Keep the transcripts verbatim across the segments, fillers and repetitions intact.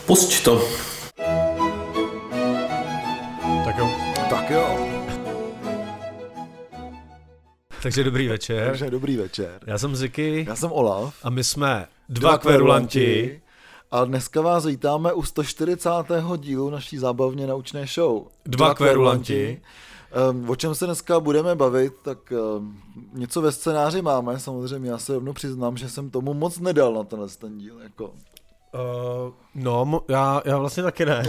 Pusť to. Tak jo. Tak jo. Takže dobrý večer. Takže dobrý večer. Já jsem Ziky. Já jsem Olaf. A my jsme dva, dva kverulanti. A dneska vás vítáme u sto čtyřicátého dílu naší zábavně naučné show. Dva, dva kverulanti. Um, o čem se dneska budeme bavit, tak um, něco ve scénáři máme, samozřejmě já se rovnou přiznám, že jsem tomu moc nedal na tenhle ten díl. Jako. Uh, no, já, já vlastně taky ne.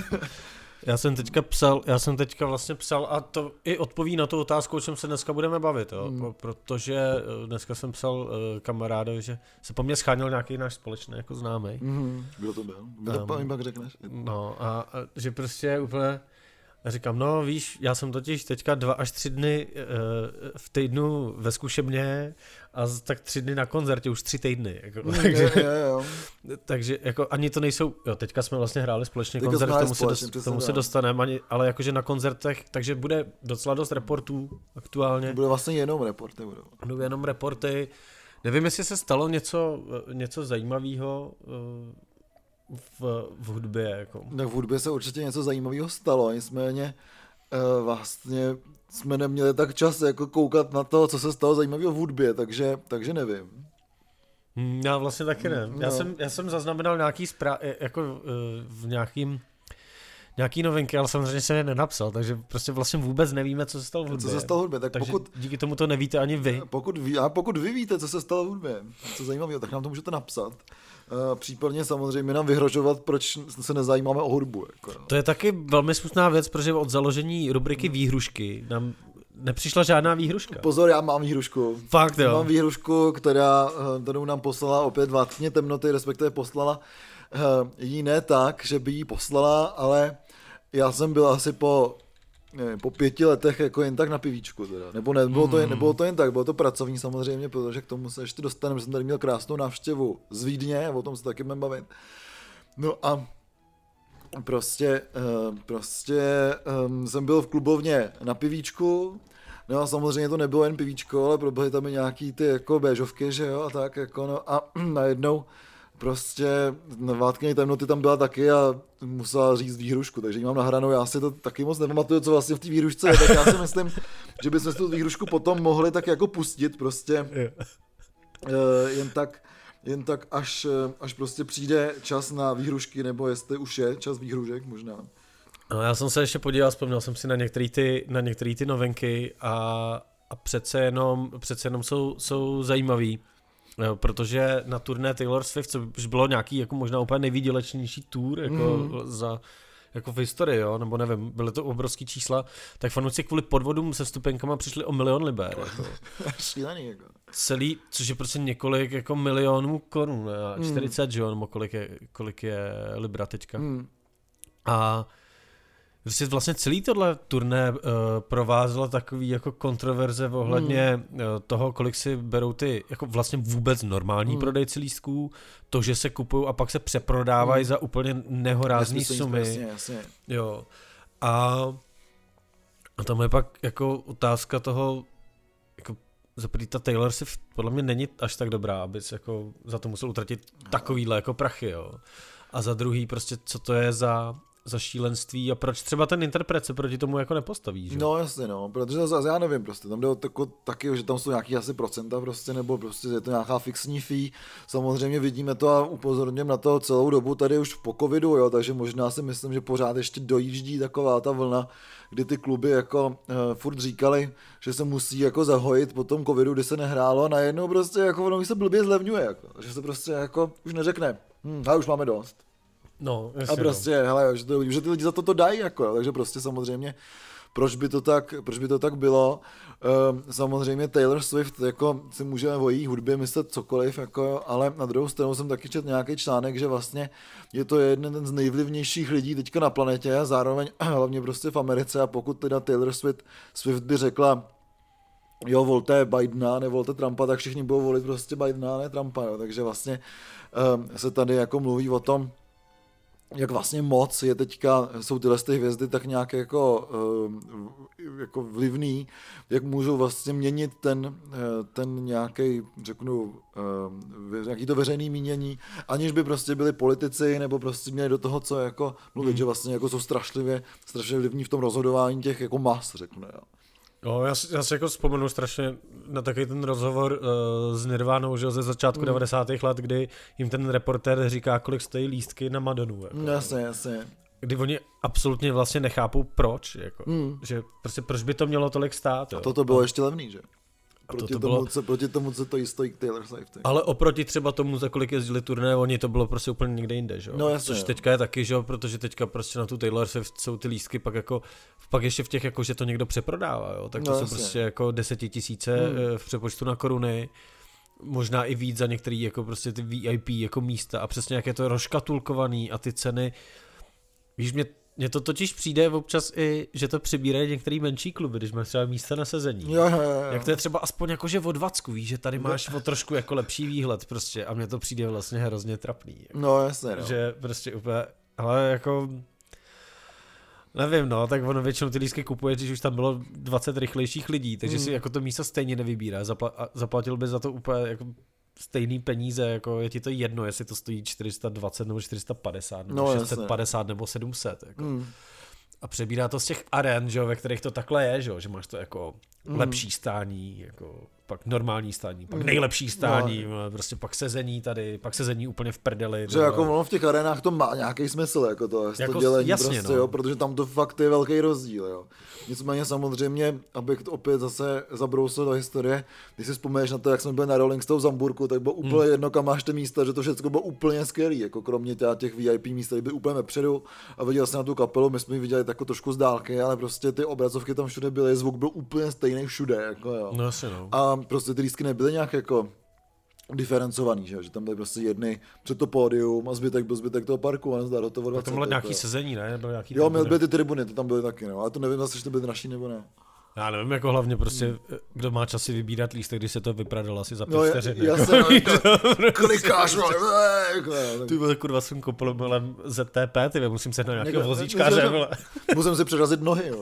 Já jsem teďka psal, já jsem teďka vlastně psal a to i odpoví na tu otázku, o čem se dneska budeme bavit, jo? Hmm. Protože dneska jsem psal uh, kamarádovi, že se po mně scháněl nějaký náš společný jako známý. Hmm. Kdo to byl? Kdo to um, pak řekneš? No a, a že prostě úplně a říkám, no víš, já jsem totiž teďka dva až tři dny uh, v týdnu ve zkušebně a tak tři dny na koncertě, už tři týdny. Jako, mm, takže, je, je, jo. takže jako ani to nejsou, jo, teďka jsme vlastně hráli společně teďka koncert, k tomu, společně, se, dost, tomu se dostaneme, ani, ale jakože na koncertech, takže bude docela dost reportů aktuálně. Bude vlastně jenom reporty. Budou. Budou jenom reporty. Nevím, jestli se stalo něco, něco zajímavého uh, V, v hudbě. Jako. Tak v hudbě se určitě něco zajímavého stalo, nicméně uh, vlastně jsme neměli tak čas jako koukat na to, co se stalo zajímavého v hudbě, takže, takže nevím. Já vlastně taky ne. No. Já, jsem, já jsem zaznamenal nějaký zpráv, jako uh, v nějakým nějaký novinky, ale samozřejmě jsem je nenapsal, takže prostě vlastně vůbec nevíme, co se stalo v hudbě. Co se stalo v hudbě, tak takže pokud... díky tomu to nevíte ani vy. Pokud ví, a pokud vy víte, co se stalo v hudbě, co zajímavého, tak nám to můžete napsat. Uh, případně samozřejmě nám vyhrožovat, proč se nezajímáme o hudbu. Jako, no. To je taky velmi smutná věc, protože od založení rubriky Výhrušky nám nepřišla žádná výhruška. Pozor, já mám výhrušku. Fakt jo. Mám výhrušku, která, kterou nám poslala opět Vládkyně temnoty, respektive poslala uh, jí ne tak, že by jí poslala, ale já jsem byl asi po, nevím, po pěti letech jako jen tak na pivíčku. Teda. Nebo ne, nebylo, to jen, nebylo to jen tak, bylo to pracovní samozřejmě, protože k tomu se ještě dostaneme, že jsem tady měl krásnou návštěvu z Vídně, o tom se taky budeme bavit. No a prostě, uh, prostě um, jsem byl v klubovně na pivíčku, no a samozřejmě to nebylo jen pivíčko, ale proběhly tam i nějaký ty jako béžovky, že jo, a tak jako, no a najednou prostě Vládkyně temnoty tam byla taky a musela říct výhrušku, takže ji mám nahranou, já si to taky moc nepamatuju, co vlastně v té výhrušce je, tak já si myslím, že bychom si tu výhrušku potom mohli tak jako pustit prostě uh, jen tak, jen tak až, až prostě přijde čas na výhrušky, nebo jestli už je čas výhrušek možná. No, já jsem se ještě podíval, vzpomněl jsem si na některé ty, na některé ty novinky a, a přece jenom, přece jenom jsou, jsou zajímavý. No, protože na turné Taylor Swift, což bylo nějaký jako možná úplně nejvýdělečnější tour jako, mm. za, jako v historii, jo? Nebo nevím, byly to obrovský čísla, tak fanoušci kvůli podvodům se vstupenkama přišli o milion liber. Jako. Šílený, jako. Celý, což je prostě několik jako milionů korun, ne? čtyřicet, mm. jo, nebo kolik je, kolik je libra teďka. Mm. A prostě vlastně celý tohle turné uh, provázelo takový jako kontroverze ohledně mm. uh, toho, kolik si berou ty jako vlastně vůbec normální mm. prodejci lístků, to, že se kupují a pak se přeprodávají mm. za úplně nehorázný sumy. Jasně, jasně. Jo. A, a tam je pak jako otázka toho, jako zaprý ta Taylor Swift podle mě není až tak dobrá, abys jako za to musel utratit takovýhle jako prachy, jo. A za druhý prostě, co to je za za šílenství a proč třeba ten interpret se proti tomu jako nepostaví, že? No jasně, no, protože zase já nevím prostě, tam jde o tako, taky, že tam jsou nějaký asi procenta prostě, nebo prostě je to nějaká fixní fee, samozřejmě vidíme to a upozorňujeme na to celou dobu tady už po covidu, jo, takže možná si myslím, že pořád ještě dojíždí taková ta vlna, kdy ty kluby jako uh, furt říkali, že se musí jako zahojit po tom covidu, kdy se nehrálo a najednou prostě jako ono se blbě zlevňuje, jako, že se prostě jako už neřekne, hm, a už máme dost. No, jasně, a prostě, no. hele, že, to, že ty lidi za to to dají, jako, takže prostě samozřejmě, proč by to tak, proč by to tak bylo, um, samozřejmě Taylor Swift, jako si můžeme o její hudbě myslet cokoliv, jako, ale na druhou stranu jsem taky četl nějaký článek, že vlastně je to jeden z nejvlivnějších lidí teďka na planetě a zároveň hlavně prostě v Americe a pokud teda Taylor Swift, Swift by řekla, jo, volte Bidena, nevolte Trumpa, tak všichni budou volit prostě Bidena, ne Trumpa, jo, takže vlastně um, se tady jako mluví o tom, jak vlastně moc je teďka, jsou tyhle ty hvězdy tak nějak jako, jako vlivný, jak můžou vlastně měnit ten, ten nějaký, řeknu, nějaký to veřejný mínění, aniž by prostě byli politici, nebo prostě měli do toho, co jako mluvit, hmm. že vlastně jako jsou strašlivě, strašlivě vlivní v tom rozhodování těch jako mas, řeknu, jo. No, já, si, já si jako vzpomenu strašně na takový ten rozhovor uh, s Nirvánou, že ze začátku mm. devadesátých let, kdy jim ten reportér říká, kolik stojí lístky na Madonu. Jako, jasně, jasně. Kdy oni absolutně vlastně nechápou proč, jako, mm. že prostě proč by to mělo tolik stát. Jo. A toto bylo ještě levný, že? Proti, to, to tomu, bylo... co, proti tomu, co to jí stojí Taylor Swift. Ale oproti třeba tomu, za kolik jezdili turné, oni to bylo prostě úplně někde jinde, že jo? No jasně. Což teďka je taky, že jo, protože teďka prostě na tu Taylor Swift jsou ty lístky pak jako, pak ještě v těch, jako, že to někdo přeprodává, jo? Tak to no, jsou jasně. prostě jako desetitisíce hmm. v přepočtu na koruny, možná i víc za některý jako prostě ty V I P jako místa a přesně jak je to rozkatulkovaný a ty ceny, víš, mě Mně to totiž přijde občas i, že to přibírají některý menší kluby, když máš třeba místa na sezení. Jo, jo, jo. Jak to je třeba aspoň jakože od Vacku, víš, že tady máš o trošku jako lepší výhled prostě a mně to přijde vlastně hrozně trapný. Jako. No jasně, no. Že prostě úplně, ale jako, nevím no, tak ono většinou ty lístky kupuje, když už tam bylo dvacet rychlejších lidí, takže hmm. si jako to místo stejně nevybírá, Zapla- a zaplatil by za to úplně jako stejný peníze, jako je ti to jedno, jestli to stojí čtyři sta dvacet nebo čtyři sta padesát nebo no, šest set padesát nebo sedm set. Jako. Mm. A přebírá to z těch aren, že, ve kterých to takhle je, že, že máš to jako mm. lepší stání, jako pak normální stání, pak mm. nejlepší stání, no. prostě pak sezení tady, pak sezení úplně v prdeli. Že jako ono v těch arenách to má nějaký smysl, jako to, jako, to dělení jasně, prostě, no. jo, protože tam to fakt je velký rozdíl, jo. Nicméně samozřejmě, abych to opět zase zabrousil do historie, když si vzpomeneš na to, jak jsme byli na Rolling Stones v Hamburku, tak bylo úplně hmm. jedno, kam máš ty místa, že to všechno bylo úplně skvělý, jako kromě těch V I P míst, které byly úplně vepředu a viděl jsem na tu kapelu, my jsme ji viděli jako trošku z dálky, ale prostě ty obrazovky tam všude byly, zvuk byl úplně stejný všude, jako jo. No, asi no. A prostě ty lístky nebyly nějak jako diferencovaný, že, že tam byly prostě jedny před to pódium a zbytek byl zbytek toho parku a nezdá do toho dvacet. Tam bylo nějaký sezení, ne? Nebo nějaký jo, měl byly ty tribuny, ty tam byly taky, no, ale to nevím zase, že to byly naší nebo ne. Já nevím, jako hlavně prostě, kdo má čas si vybírat lístek, když se to vypradalo asi za pět no, vteřin. Jasně, no, klikáš, no, ty byl kurva svým kopolem Z T P, ty musím se na nějakého vozíčkáře. Musím si předrazit nohy, jo.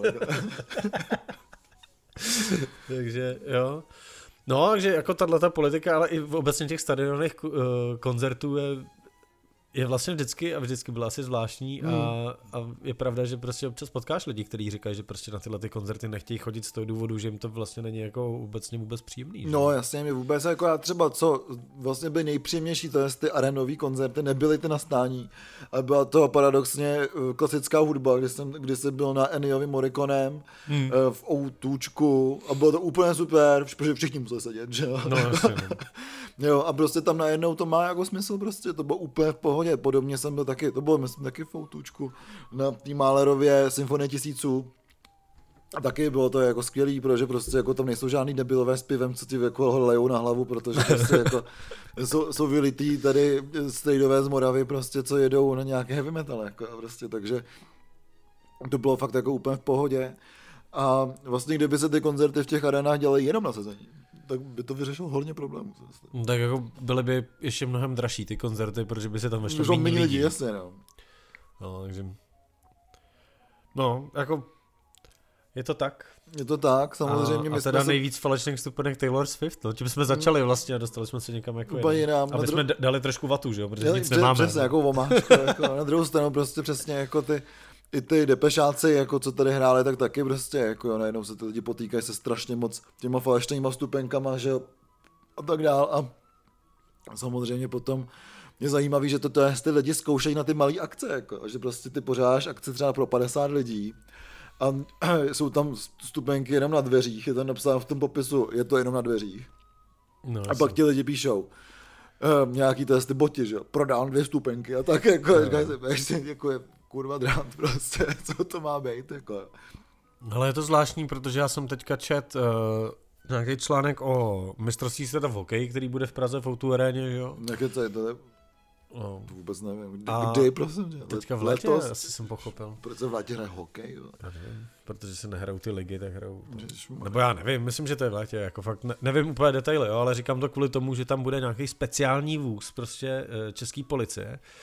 Takže, jo. No, takže jako tato politika, ale i v obecně těch stadionových uh, koncertů je, je vlastně vždycky a vždycky byla asi zvláštní hmm. a, a je pravda, že prostě občas potkáš lidi, kteří říkají, že prostě na tyhle ty koncerty nechtějí chodit z toho důvodu, že jim to vlastně není jako obecně vůbec příjemný. Že? No jasně, mi vůbec jako já třeba co vlastně byly nejpříjemnější, to je ty arenový koncerty, nebyly ty na stání, ale byla to paradoxně klasická hudba, kdy jsem, kdy jsem byl na Enniovi Morriconem hmm. v Outůčku a bylo to úplně super, protože všichni museli sedět, že jo. No jasně, no. Jo, a prostě tam najednou to má jako smysl prostě, to bylo úplně v pohodě, podobně jsem byl taky, to bylo myslím taky v Outůčku na té Mahlerově Symfonie tisíců a taky bylo to jako skvělý, protože prostě jako tam nejsou žádný debilové s pivem, co ti jako lejou na hlavu, protože prostě jako jsou, jsou vylitý tady strejdové z Moravy prostě, co jedou na nějaké heavy metal, jako prostě, takže to bylo fakt jako úplně v pohodě a vlastně kdyby se ty koncerty v těch arenách dělaly jenom na sezení, tak by to vyřešilo hodně problémů. Tak jako byly by ještě mnohem dražší ty koncerty, protože by se tam vešlo méně lidí. Jasně, no. No, takže... No, jako... Je to tak. Je to tak, samozřejmě. A, a teda se... nejvíc falešných vstupenek Taylor Swift, no. Tím jsme začali vlastně a dostali jsme se někam jako úplně jinam. Aby dru... jsme dali trošku vatu, že jo, protože Jel, nic nemáme. Přesně, jako omáčko, jako na druhou stranu prostě přesně jako ty i ty depešáci, jako co tady hráli, tak taky prostě, jako jo, najednou se ty lidi potýkají se strašně moc těma falešnýma vstupenkama, že a tak dál a samozřejmě potom je zajímavý, že to, to je, ty lidi zkoušejí na ty malé akce, jako, že prostě ty pořádáš akce třeba pro padesát lidí a jsou tam vstupenky jenom na dveřích, je tam napsáno v tom popisu, je to jenom na dveřích. No, a pak ti lidi píšou, Uh, nějaký testy boty, že jo, prodám dvě vstupenky a tak jako, no. říkají, jako je kurva drant prostě, co to má být, jako. Ale je to zvláštní, protože já jsem teďka čet uh, nějaký článek o mistrovství světa v hokeji, který bude v Praze v O dva aréně, že jo. Jak je to, je to, je... no. to vůbec nevím, kdy, a kdy prosím tě? Teďka v létě, letos? Asi jsem pochopil. Proč se v létě hraje hokej, jo? Já nevím, protože se nehrajou ty ligy, tak hrajou, nebo já nevím, myslím, že to je v létě, jako fakt, ne, nevím úplně detaily, jo, ale říkám to kvůli tomu, že tam bude nějaký speciální vůz, prostě český policie,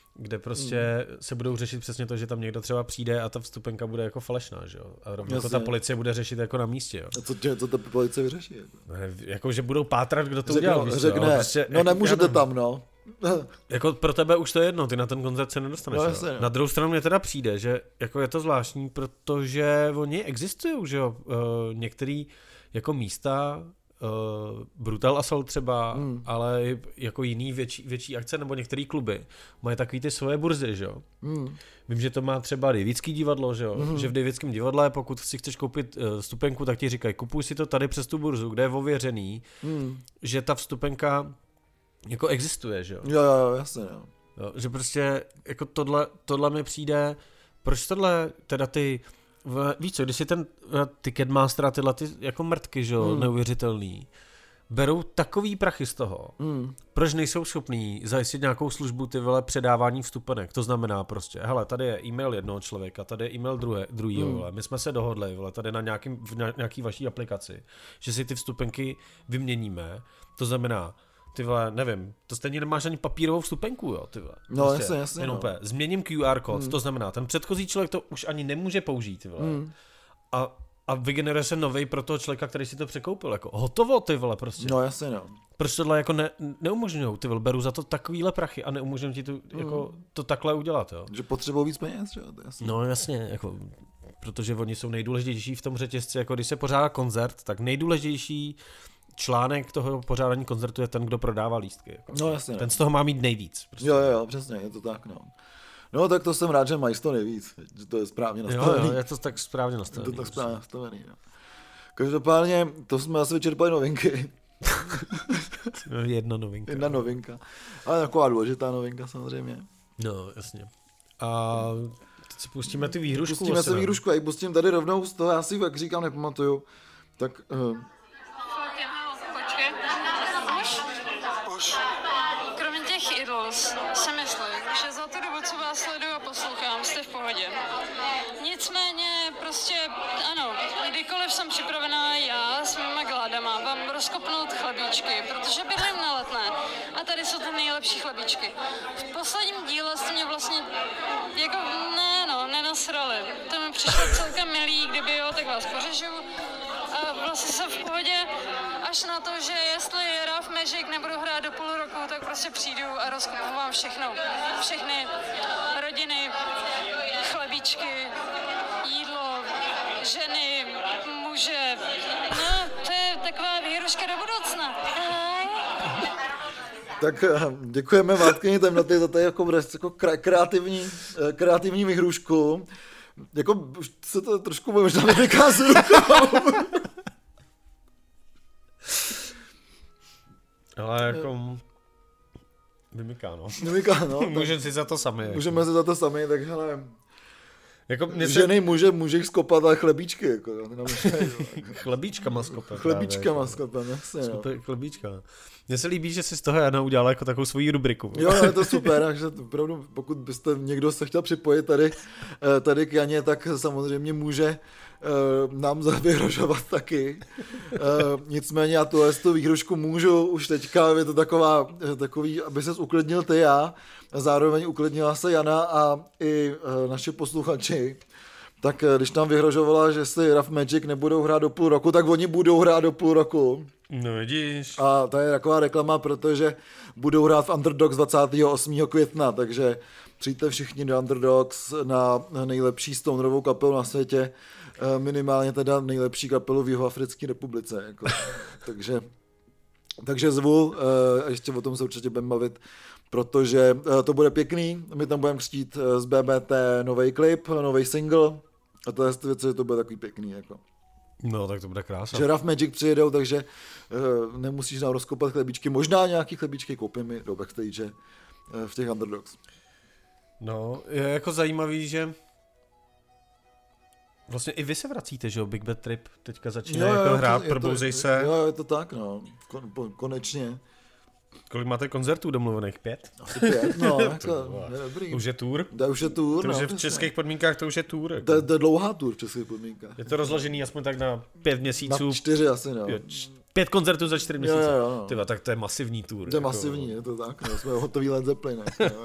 kde prostě mm. se budou řešit přesně to, že tam někdo třeba přijde a ta vstupenka bude jako falešná, že jo? A rovně jako ta policie bude řešit jako na místě, jo? A co, tě, co ta policie vyřeší? Jako? Ne, jako, že budou pátrat, kdo to řekne, udělal, víš řekne, co? Prostě, no nemůžete tam, no. Jako pro tebe už to je jedno, ty na ten koncert se nedostaneš. No, jasně, no. Na druhou stranu mě teda přijde, že jako je to zvláštní, protože oni existují, že jo? Uh, některý jako místa, Uh, Brutal Assault třeba, hmm. ale jako jiný větší, větší akce nebo některé kluby mají takový ty svoje burzy, že jo. Hmm. Vím, že to má třeba Davidský divadlo, že jo, hmm. že v Davidském divadle, pokud si chceš koupit uh, vstupenku, tak ti říkají, kupuj si to tady přes tu burzu, kde je ověřený, hmm. že ta vstupenka jako existuje, že jo. Jo, jo, jasně, jo. jo. Že prostě jako tohle, tohle mi přijde, proč tohle teda ty V, víš co, když si ten Ticketmaster a tyhle ty jako mrtky, že jo, hmm. neuvěřitelný, berou takový prachy z toho, hmm. proč nejsou schopní zajistit nějakou službu ty vole předávání vstupenek, to znamená prostě, hele, tady je e-mail jednoho člověka, tady je e-mail druhé, druhýho, hmm. vole, my jsme se dohodli, vole, tady na nějakým, v nějaký vaší aplikaci, že si ty vstupenky vyměníme, to znamená, ty vole, nevím, to stejně nemáš ani papírovou vstupenku, jo, ty vole. No prostě, jasně, jasně. No. Úplně, změním Q R kód, hmm. to znamená, ten předchozí člověk to už ani nemůže použít, ty vole. Hmm. A, a vygeneruje se novej pro toho člověka, který si to překoupil, jako hotovo, ty vole, prostě. No jasně, no. Proč tohle jako ne, neumožňujou, ty vole, beru za to takovýhle prachy a neumožňují ti to, hmm. jako, to takhle udělat, jo. Že potřebují víc peněz, jo, to jasně. No jasně, jako, protože oni jsou nejdůležitější v tom řetězci, jako když se pořádá koncert, tak nejdůležitější článek toho pořádání koncertu je ten, kdo prodává lístky. Jako. No jasně. Ten z toho má mít nejvíc. Prostě. Jo, jo, přesně, je to tak, no. No tak to jsem rád, že mají to nejvíc, že to je správně nastavený. Jo, jo, je to tak správně nastavený. Je to tak správně nastavený, no. Každopádně, to jsme asi vyčerpali novinky. Jedna novinka. Jedna novinka. Ale taková důležitá novinka samozřejmě. No, jasně. A teď si pustíme ty výhrušku. Pustíme se výhrušku, a ji pustím tady rovnou z toho, já si jak říkám, nepamatuju. Tak... Uh, si myslím, že za tu dobu, co vás sleduju a poslouchám, jste v pohodě. Nicméně prostě, ano, kdykoliv jsem připravená já s mýma gládama vám rozkopnout chlebíčky, protože bydlím na Letné a tady jsou ty nejlepší chlebíčky. V posledním díle jste mě vlastně, jako ne no, nenasrali. To mi přišlo celkem milý, kdyby jo, tak vás pořežu. A vlastně jsem v pohodě až na to, že jestli Rough Magic nebudu hrát do půl roku, tak prostě přijdu a rozkopu vám všechno. Všechny rodiny, chlebíčky, jídlo, ženy, muže. No, to je taková výhruška do budoucna. Tak děkujeme Vátkyni temnoty za tady jako, jako kreativní, kreativní výhrušku. Jako se to trošku možná nevymyká z rukou. Ale jako... Vymyká, no. Vymyká, no. Můžeme si za to sami. Můžeme si za to sami, tak hele... Jako ženy se... může, může jich skopat, ale chlebíčky, jako. Chlebíčkama skopat. Chlebíčkama skopat, jasně, no. Chlebíčka. Mně se líbí, že si z toho Jana udělala jako takovou svoji rubriku. Jo, je to super, takže opravdu, pokud byste někdo se chtěl připojit tady, tady k Janě, tak samozřejmě může nám vyhrožovat taky. Nicméně já tuhle tu výhrušku můžu už teďka, je to taková, takový, aby ses uklidnil ty já, a zároveň uklidnila se Jana a i naši posluchači. Tak když nám vyhrožovala, že si Rough Magic nebudou hrát do půl roku, tak oni budou hrát do půl roku. No vidíš. A to je taková reklama, protože budou hrát v Underdogs dvacátého osmého května, takže přijďte všichni do Underdogs na nejlepší stonerovou kapelu na světě, minimálně teda nejlepší kapelu v Jihoafrické republice. Jako. takže, takže zvu, ještě o tom se určitě budeme bavit, protože to bude pěkný, my tam budeme křtít z B B T nový klip, nový single a to je věc, že to bude takový pěkný. Jako. No, tak to bude krása. Že Rough Magic přijedou, takže uh, nemusíš nám rozkopat chlebíčky, možná nějaký chlebíčky koupíme do backstage uh, v těch Underdogs. No, je jako zajímavý, že vlastně i vy se vracíte, že jo, Big Bad Trip teďka začíná jo, jako jo, hrát, probouzej se. Jo, je to tak, no, Kon, konečně. Kolik máte koncertů domluvených? Pět? Asi pět, no, jako, je dobrý. Už je tour? Da, už je tour, to no. Už je v českých podmínkách to už je tour. Jako. To je dlouhá tour v českých podmínkách. Je to rozložený aspoň tak na pět měsíců. Na čtyři asi, no. Pět, Pět koncertů za čtyři měsíce. Jo, jo, jo. Tyva, tak to je masivní tour. To je jako... masivní, je to tak, no, jsme hotoví Led Zeppelin.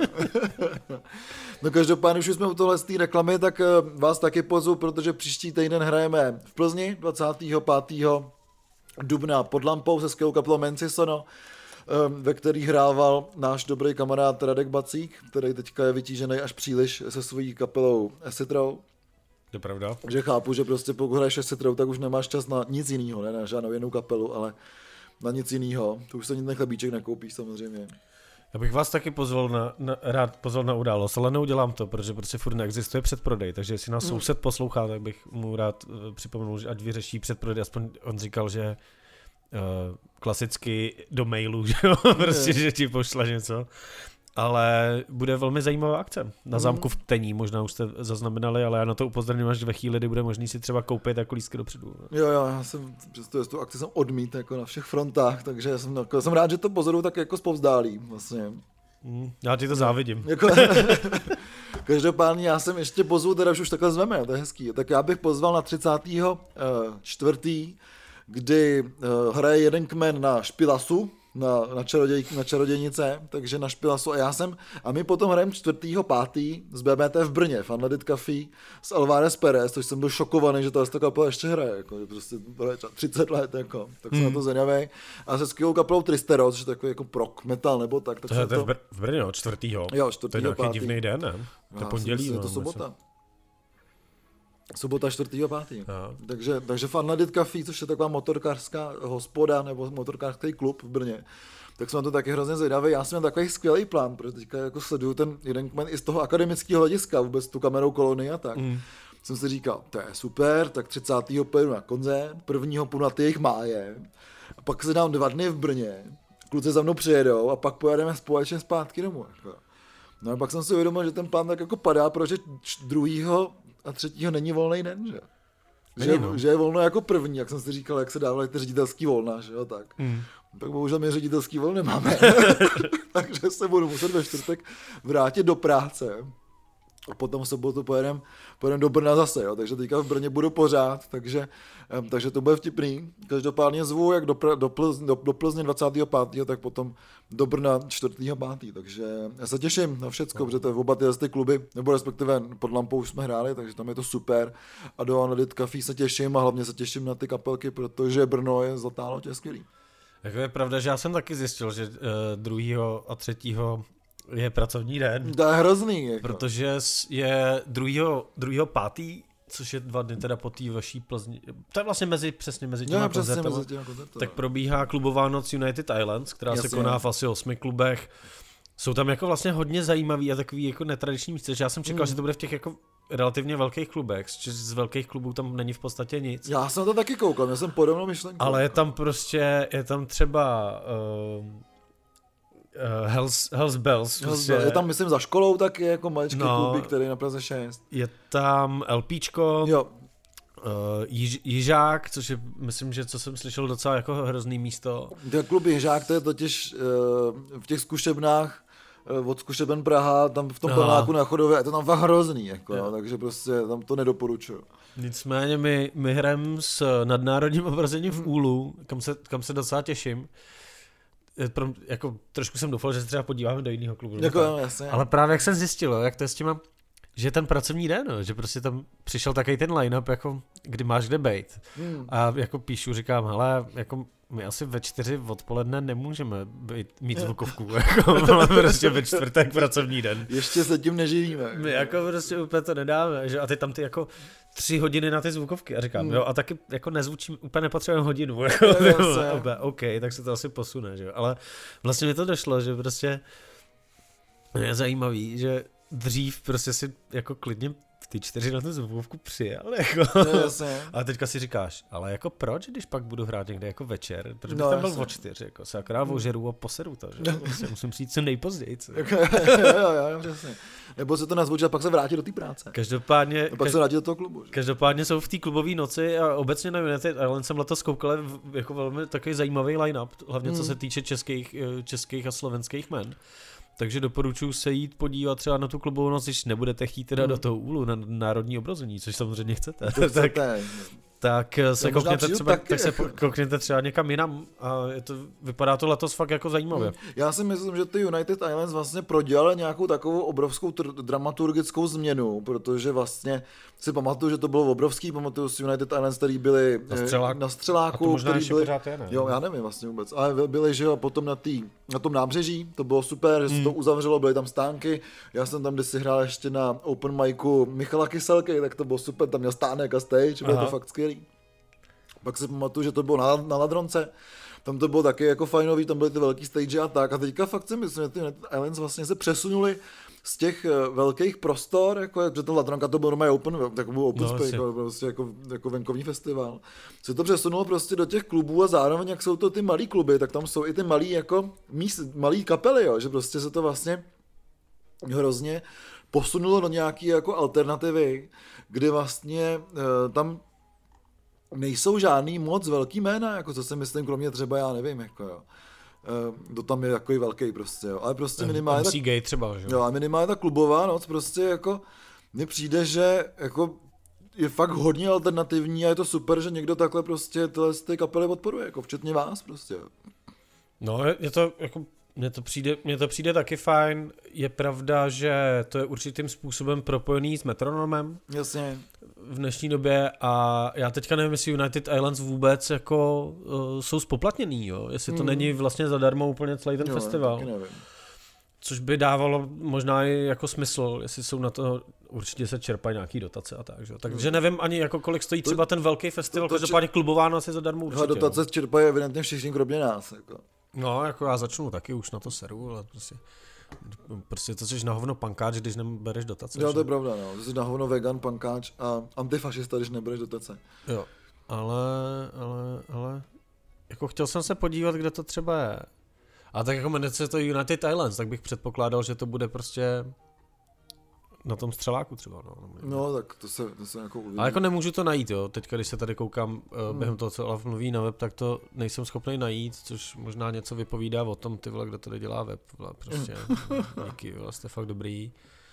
No každopádně, už jsme u tohle z té reklamy, tak vás taky pozvu, protože příští týden hrajeme v Plzni dvacátého pátého dubna pod lampou se skvělou kapelou Mencisono, ve který hrával náš dobrý kamarád Radek Bacík, který teďka je vytížený až příliš se svojí kapelou Acid Row. To je pravda. Takže chápu, že prostě pokud hraješ Acid Row, tak už nemáš čas na nic jiného, ne na žádnou jinou kapelu, ale na nic jiného. To už se nic ten chlebíček nekoupíš samozřejmě. Já bych vás taky pozval na, na, rád pozval na událost, ale neudělám to, protože prostě furt neexistuje předprodej, takže jestli nás soused poslouchá, tak bych mu rád uh, připomenul, že ať vyřeší předprodej, aspoň on říkal, že uh, klasicky do mailu, že jo, prostě, že ti pošle něco. Ale bude velmi zajímavá akce. Na zámku v Tení, možná už jste zaznamenali, ale já na to upozorňuji až ve chvíli, kdy bude možný si třeba koupit jako lístky dopředu. Jo, jo, já jsem přesto tu akci jsem odmít jako na všech frontách, takže jsem, jako, jsem rád, že to pozoruju tak jako zpovzdálí vlastně. Mm, já ti to závidím. Jako, každopádně já jsem ještě pozvu, teda už takhle zveme, to je hezký. Tak já bych pozval na třicátého čtvrtého kdy uh, hraje jeden kmen na Špilasu, na, na, čaroděj, na čarodějnice, takže na Špilasu a já jsem, a my potom hrajeme čtvrtého pátého z B B T v Brně, v Unleaded Café s Alvarez Perez, což jsem byl šokovaný, že to kapela ještě hraje, jako, že prostě třicet let, jako, tak jsem mm. na to zvědavej. A se skvělou kapelou Tristeros, že takový jako prog metal nebo tak. tak to je to to... v, Br- v Brně, jo, čtvrtýho. Jo, čtvrtýho To je nějaký divný den, ne? To je pondělí. Je to no, sobota. Sobota čtvrtého pátého No. Takže, takže v Unleaded Café, což je taková motorkářská hospoda nebo motorkářský klub v Brně, tak jsem na to taky hrozně zvědavý. Já jsem měl takový skvělý plán, protože teďka jako sleduju ten jeden kmen i z toho akademického hlediska, vůbec tu kamerou kolony a tak. Mm. Jsem si říkal, to je super, tak třicátého pojedu na koncert, prvního půjdu na ty jejich máje, a pak se dám dva dny v Brně, kluci za mnou přijedou a pak pojedeme společně zpátky domů. Jako. No a pak jsem si uvědomil, že ten plán tak jako padá, protože druhýho a třetího není volný den, že? Že, no. že je volno jako první, jak jsem si říkal, jak se dávaly ty ředitelský volna, že jo, tak. Mm. Tak bohužel my ředitelský volno nemáme, takže se budu muset ve čtvrtek vrátit do práce. A potom v sobotu pojedem, pojedem do Brna zase, jo. Takže teďka v Brně budu pořád, takže, takže to bude vtipný. Každopádně zvu jak do, do, Plzně, do, do Plzně dvacátého pátého tak potom do Brna čtvrtého pátého Takže já se těším na všecko, protože to je oba ty, ty kluby, nebo respektive pod lampou už jsme hráli, takže tam je to super. A do Unleaded Café se těším a hlavně se těším na ty kapelky, protože Brno je zlatá loď, je skvělý. Jako je pravda, že já jsem taky zjistil, že uh, druhýho a třetího je pracovní den. To je hrozný. Jako. Protože je druhýho, druhýho pátý, což je dva dny teda po té vaší Plzni. To je vlastně mezi, přesně mezi těma koncertama. Tak probíhá klubová noc United Islands, která Jasně. se koná v asi osmi klubech. Jsou tam jako vlastně hodně zajímavý a takový jako netradiční místa, že já jsem čekal, mm. že to bude v těch jako relativně velkých klubech, že z velkých klubů tam není v podstatě nic. Já jsem to taky koukal, já jsem podobnou myšlenku. Ale je tam prostě, je tam třeba uh, uh, Hells, Hells Bells. Prostě. Je tam, myslím, za školou taky jako maličký no, kluby, který na Praze šest. Je tam LPčko. Jo. Uh, Již, Jižák, což je, myslím, že co jsem slyšel, docela jako hrozný místo. Ten klub Jižák, to je totiž uh, v těch zkušebnách uh, od zkušeben Praha, tam v tom paneláku na Chodově, je to tam fakt hrozný, jako, no, takže prostě tam to nedoporučuju. Nicméně my, my hrajeme s nadnárodním obrazením v Úlu, kam se, kam se docela těším. Pro, jako, trošku jsem doufal, že se třeba podíváme do jiného klubu. Jako, no, jasně. Ale právě jak jsem zjistil, jak to je s těma, že ten pracovní den, že prostě tam přišel takový ten line-up, jako, kdy máš kde bejt. Hmm. A jako píšu, říkám, hele, jako my asi ve čtyři odpoledne nemůžeme být, mít zvukovku, jako máme prostě ve čtvrtek pracovní den. Ještě se tím neživíme. My jako prostě úplně to nedáme, že? A ty tam ty jako tři hodiny na ty zvukovky a říkám, hmm. jo, a taky jako nezvučím, úplně nepotřebujeme hodinu, jako, no, OK, tak se to asi posune, že jo, ale vlastně mi to došlo, že prostě je zajímavý, že dřív prostě si jako klidně ty čtyři na tu zvukovku přijel, jako. No, a teďka si říkáš, ale jako proč, když pak budu hrát někde jako večer, protože bych no, tam byl jasně. o čtyři, jako se akorát ožeru a poseru to, že vlastně musím přijít co nejpozději. Co? jo, jo, jo, přesně. Nebo se to nazvučí a pak se vrátí do té práce. Každopádně, a pak každ... se vrátí do toho klubu. Že? Každopádně jsou v té klubové noci a obecně na United Island jsem letos koukal jako velmi takový zajímavý line-up, hlavně mm. co se týče českých, českých a slovenských men. Takže doporučuji se jít podívat třeba na tu klubovou noc, když nebudete chtít teda hmm. do toho Úlu na národní obrození, což samozřejmě chcete. To chcete. tak se možná koukněte přijdu třeba, taky, tak se jako. koukněte třeba někam jinam a je to, vypadá to letos fakt jako zajímavě. Já si myslím, že ty United Islands vlastně prodělali nějakou takovou obrovskou tr- dramaturgickou změnu, protože vlastně si pamatuju, že to bylo obrovský, pamatuju si United Islands, který byli Na střeláku. na střeláku, A to možná který ještě byli, pořád je, ne? jo, já nevím vlastně vůbec, ale byli, že jo, potom na, tý, na tom nábřeží, to bylo super, že se Hmm. to uzavřelo, byly tam stánky, já jsem tam kdysi hrál ještě na open micu Michala Kyselky, tak to bylo super, tam měl stánek a stage, bylo Aha. to fakt skvělý. Pak si pamatuju, že to bylo na, na Ladronce, tam to bylo taky jako fajnový, tam byly ty velký stage a tak. A teďka fakt si myslím, že ty United Islands vlastně se přesunuli z těch velkých prostor, jako že to Ladronka to byl normálně open, tak byl open No, space, asi. jako, prostě jako, jako venkovní festival. Se to přesunulo prostě do těch klubů a zároveň, jak jsou to ty malý kluby, tak tam jsou i ty malý jako míst, malý kapely, jo, že prostě se to vlastně hrozně posunulo do nějaký jako alternativy, kdy vlastně uh, tam nejsou žádný moc velký jména, jako co si myslím, kromě třeba, já nevím, jako jo. Uh, to tam je takový velký prostě, jo. Ale prostě minimálně M tak, C Gay třeba, že jo, a minimálně ta klubová noc prostě jako mně přijde, že jako je fakt hodně alternativní a je to super, že někdo takhle prostě tyhle ty kapely podporuje, jako včetně vás prostě. No, je, je to jako, mně to, přijde, mně to přijde taky fajn. Je pravda, že to je určitým způsobem propojený s metronomem Jasně. v dnešní době a já teďka nevím, jestli United Islands vůbec jako uh, jsou spoplatněný, jo? Jestli to Hmm. není vlastně zadarmo úplně celý ten Jo, festival. taky nevím. Což by dávalo možná i jako smysl, jestli jsou na to, určitě se čerpají nějaký dotace a tak, že? Takže nevím ani jako kolik stojí To- třeba ten velký festival, to- to- každopádně klubová noc je zadarmo určitě. A dotace no. čerpají evidentně všichni kromě nás, jako. No, jako já začnu taky, už na to seru, ale prostě, prostě to jsi na hovno pankáč, když nebereš dotace. Jo, že? to je pravda, no. Jsi na hovno vegan, pankáč a antifašista, když nebereš dotace. Jo, ale, ale, ale, jako chtěl jsem se podívat, kde to třeba je. A tak jako jmenuje se to United Islands, tak bych předpokládal, že to bude prostě na tom střeláku třeba, no. No, tak to se, to se jako uvidí. Ale jako nemůžu to najít, jo. Teďka, když se tady koukám uh, během toho, co Olaf mluví na web, tak to nejsem schopný najít, což možná něco vypovídá o tom, ty vole, kdo tady dělá web, vole, prostě. Díky, vole, jste fakt dobrý.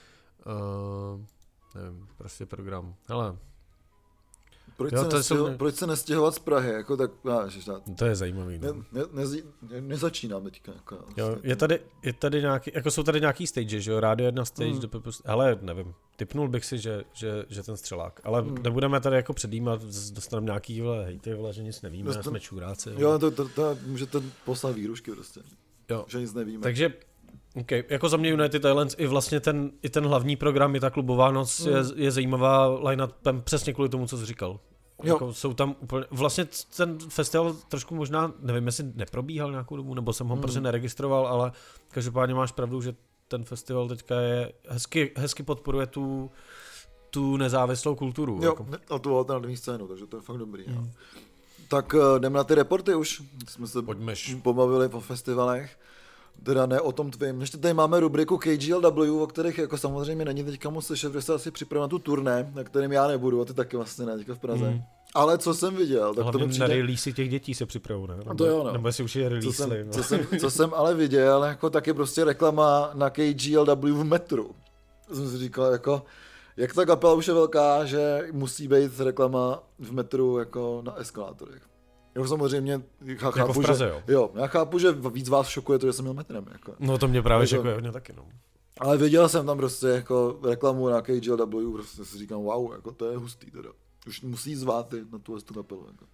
Uh, nevím, prostě program. Hele, Proč, jo, se to nestěho, jsou- proč se nestěhovat z Prahy, jako tak, já, ježiš, já, to je zajímavý. ne, No. ne, ne, ne, nezačínám teďka. Jako, Jo, vlastně. je tady, je tady nějaký, jako jsou tady nějaký stage, že jo, rádio jedna stage, Hmm. mm. ale nevím, typnul bych si, že, že, že ten střelák, ale Hmm. nebudeme tady jako předjímat, z- dostaneme nějaký, vole, hejty, vole, že nic nevíme, Dostan- jsme čuráci. Jo, to, to, to, můžete poslat výrušky prostě, Jo. že nic nevíme. Takže, okay, jako za mě United Islands i vlastně ten, i ten hlavní program, i ta klubová noc Mm. je, je zajímavá line-upem přesně kvůli tomu, co jsi říkal. Jo. Jako jsou tam úplně, vlastně ten festival trošku možná, nevím, jestli neprobíhal nějakou dobu, nebo jsem ho Mm. prostě neregistroval, ale každopádně máš pravdu, že ten festival teďka je, hezky, hezky podporuje tu, tu nezávislou kulturu. Jo, Jako. ne- a tu alternativní scénu, takže to je fakt dobrý. Mm. Jo. Tak uh, jdeme na ty reporty už, jsme se Pojďmeš. pobavili po festivalech. Teda ne o tom tvým. Ještě tady máme rubriku K G L W, o kterých jako samozřejmě není teďka moc slyšet, protože se asi připravím na tu turné, na kterým já nebudu, a ty taky vlastně ne, teďka v Praze. Mm. Ale co jsem viděl, tak to mi Hlavně na přijde... releasy těch dětí se připravují, ne? Nebo, To jo, no. nebo jestli už je Co release. jsem, co, jsem, co jsem ale viděl, jako taky prostě reklama na K G L W v metru. Jsem si říkal, jako, jak ta kapela už je velká, že musí být reklama v metru jako na eskalátorech. Jo, samozřejmě, já chápu, Jako v Praze, že, jo? jo, já chápu, že víc vás šokuje to, že jsem měl metrem. Jako. No to mě právě Takže- šokuje hodně taky, no. Ale viděl jsem tam prostě jako reklamu na K G L W, prostě si říkám, wow, jako to je hustý teda. Už musí zvát ty na tu tu kapelu. Jako.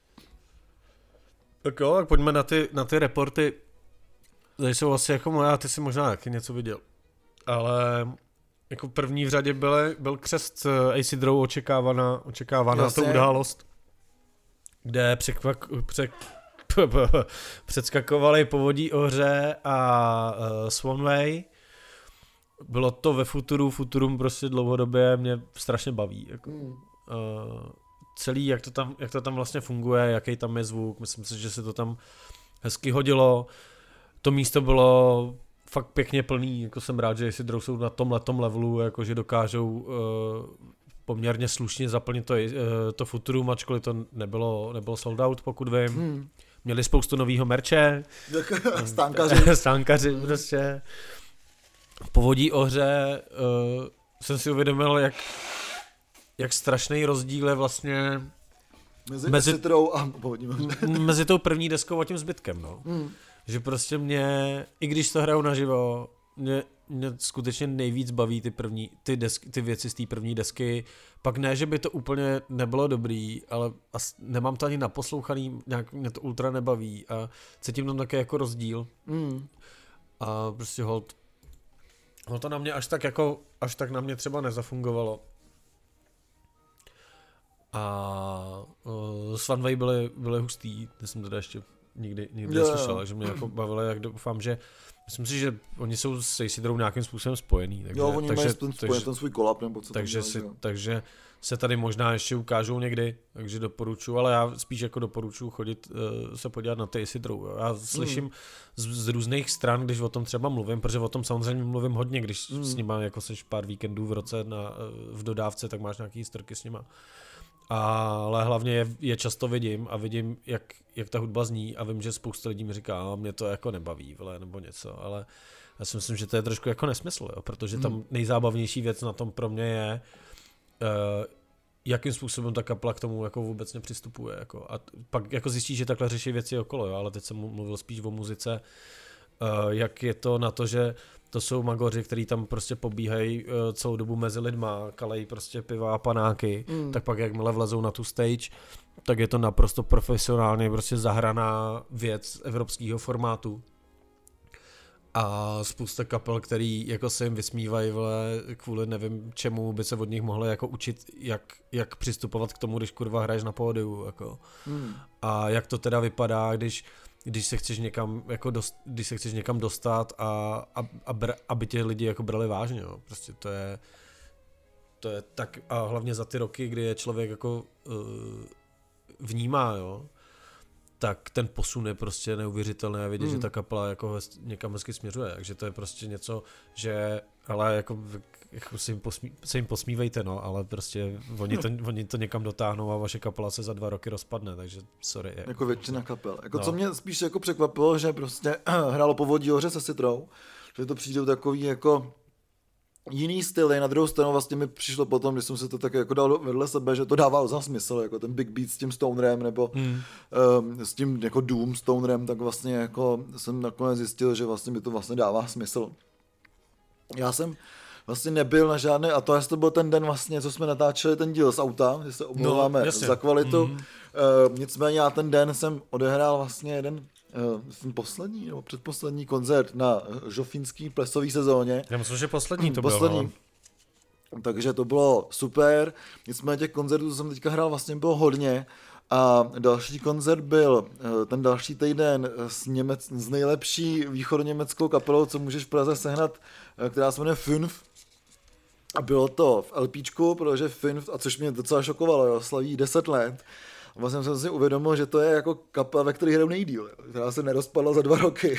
Tak jo, tak pojďme na ty, na ty reporty. Tady jsou asi jako moje, ty si možná taky něco viděl. Ale jako první v řadě byl, byl křest A C Drow očekávaná, očekávaná to Jasně. událost, kde překvak, přek, p, p, p, předskakovali Povodí Ohře a uh, Swanway. Bylo to ve Futuru, Futurum prostě dlouhodobě mě strašně baví. Jako. Hmm. Uh, celý, jak to, tam, jak to tam vlastně funguje, jaký tam je zvuk, myslím si, že se to tam hezky hodilo. To místo bylo fakt pěkně plný, jako jsem rád, že jestli jsou na tomhle tom levelu, jako že dokážou uh, poměrně slušně zaplnit to, uh, to Futurum, ačkoliv to nebylo, nebylo sold out, pokud vím. Hmm. Měli spoustu novýho merče, Stánkaři. stánkaři prostě. Povodí Ohře uh, jsem si uvědomil, jak, jak strašný rozdíl je vlastně Mezi, mezi Citrou a mezi tou první deskou a tím zbytkem, no. Mm. Že prostě mě, i když to hraju naživo, mě, mě skutečně nejvíc baví ty první, ty, desky, ty věci z té první desky. Pak ne, že by to úplně nebylo dobrý, ale as, nemám to ani naposlouchaný, nějak mě to ultra nebaví a cítím tam také jako rozdíl. Mm. A prostě hold, no to na mě až tak jako, až tak na mě třeba nezafungovalo. A uh, Svanway byly, byly hustý, ty jsem teda ještě nikdy, nikdy yeah. neslyšel, takže mě jako bavilo, jak doufám, že myslím si, že oni jsou s Acidrou nějakým způsobem spojený. Takže, jo, oni takže, mají ten, takže, ten svůj kolab, nebo co takže, tam dělají, si, takže se tady možná ještě ukážou někdy, takže doporučuji, ale já spíš jako doporučuji chodit uh, se podívat na ty Acidrou. Já slyším mm. z, z různých stran, když o tom třeba mluvím, protože o tom samozřejmě mluvím hodně, když mm. s nima jako seš pár víkendů v roce na, v dodávce, tak máš nějaký historky s nima. Ale hlavně je, je často vidím a vidím, jak, jak ta hudba zní a vím, že spousta lidí mi říká, a mě to jako nebaví, vle, nebo něco, ale já si myslím, že to je trošku jako nesmysl, jo, protože tam hmm. nejzábavnější věc na tom pro mě je, uh, jakým způsobem ta kapela k tomu jako vůbec nepřistupuje, jako, a pak jako zjistíš, že takhle řeší věci okolo, jo, ale teď jsem mluvil spíš o muzice, uh, jak je to na to, že to jsou magoři, kteří tam prostě pobíhají uh, celou dobu mezi lidma, kalejí prostě piva a panáky, mm. tak pak jakmile vlezou na tu stage, tak je to naprosto profesionálně prostě zahraná věc evropského formátu. A spousta kapel, který jako se jim vysmívají, vle, kvůli nevím čemu by se od nich mohli jako učit, jak, jak přistupovat k tomu, když kurva hraješ na pódiu, jako. Mm. A jak to teda vypadá, když když se chceš někam jako dost, když se chceš někam dostat a, a, a br, aby tě lidi jako brali vážně, jo. Prostě to je to je tak a hlavně za ty roky, kdy je člověk jako uh, vnímá, jo, tak ten posun je prostě neuvěřitelný a vidět, mm. že ta kapela jako někam hezky směřuje, takže to je prostě něco, že ale jako, jako se, jim posmí, se jim posmívejte, no, ale prostě oni to, oni to někam dotáhnou a vaše kapela se za dva roky rozpadne, takže sorry. Jako, jako většina kapel. Jako no. Co mě spíš jako překvapilo, že prostě hrálo Povodí hoře se Citrou, že to přijde takový jako jiný styly, na druhou stranu vlastně mi přišlo potom, když jsem se to tak jako dal vedle sebe, že to dává za smysl, jako ten Big Beat s tím Stonerem, nebo hmm. um, s tím jako Doom Stonerem, tak vlastně jako jsem nakonec zjistil, že vlastně mi to vlastně dává smysl. Já jsem vlastně nebyl na žádné, a to to byl ten den vlastně, co jsme natáčeli ten díl z auta, že se omlouváme no, za kvalitu, hmm. uh, nicméně já ten den jsem odehrál vlastně jeden Uh, poslední nebo předposlední koncert na žofínský plesový sezóně. Já myslím, že poslední to poslední. bylo. Takže to bylo super. Nicméně těch koncertů, co jsem teďka hrál, vlastně bylo hodně. A další koncert byl ten další týden s, Němec, s nejlepší východoněmeckou kapelou, co můžeš v Praze sehnat, která se jmenuje Fünf. A bylo to v LPčku, protože Fünf, a což mě docela šokovalo, jo, slaví deset let. A vlastně jsem si uvědomil, že to je jako kapela, ve které hrajou nejdýl, která se nerozpadla za dva roky.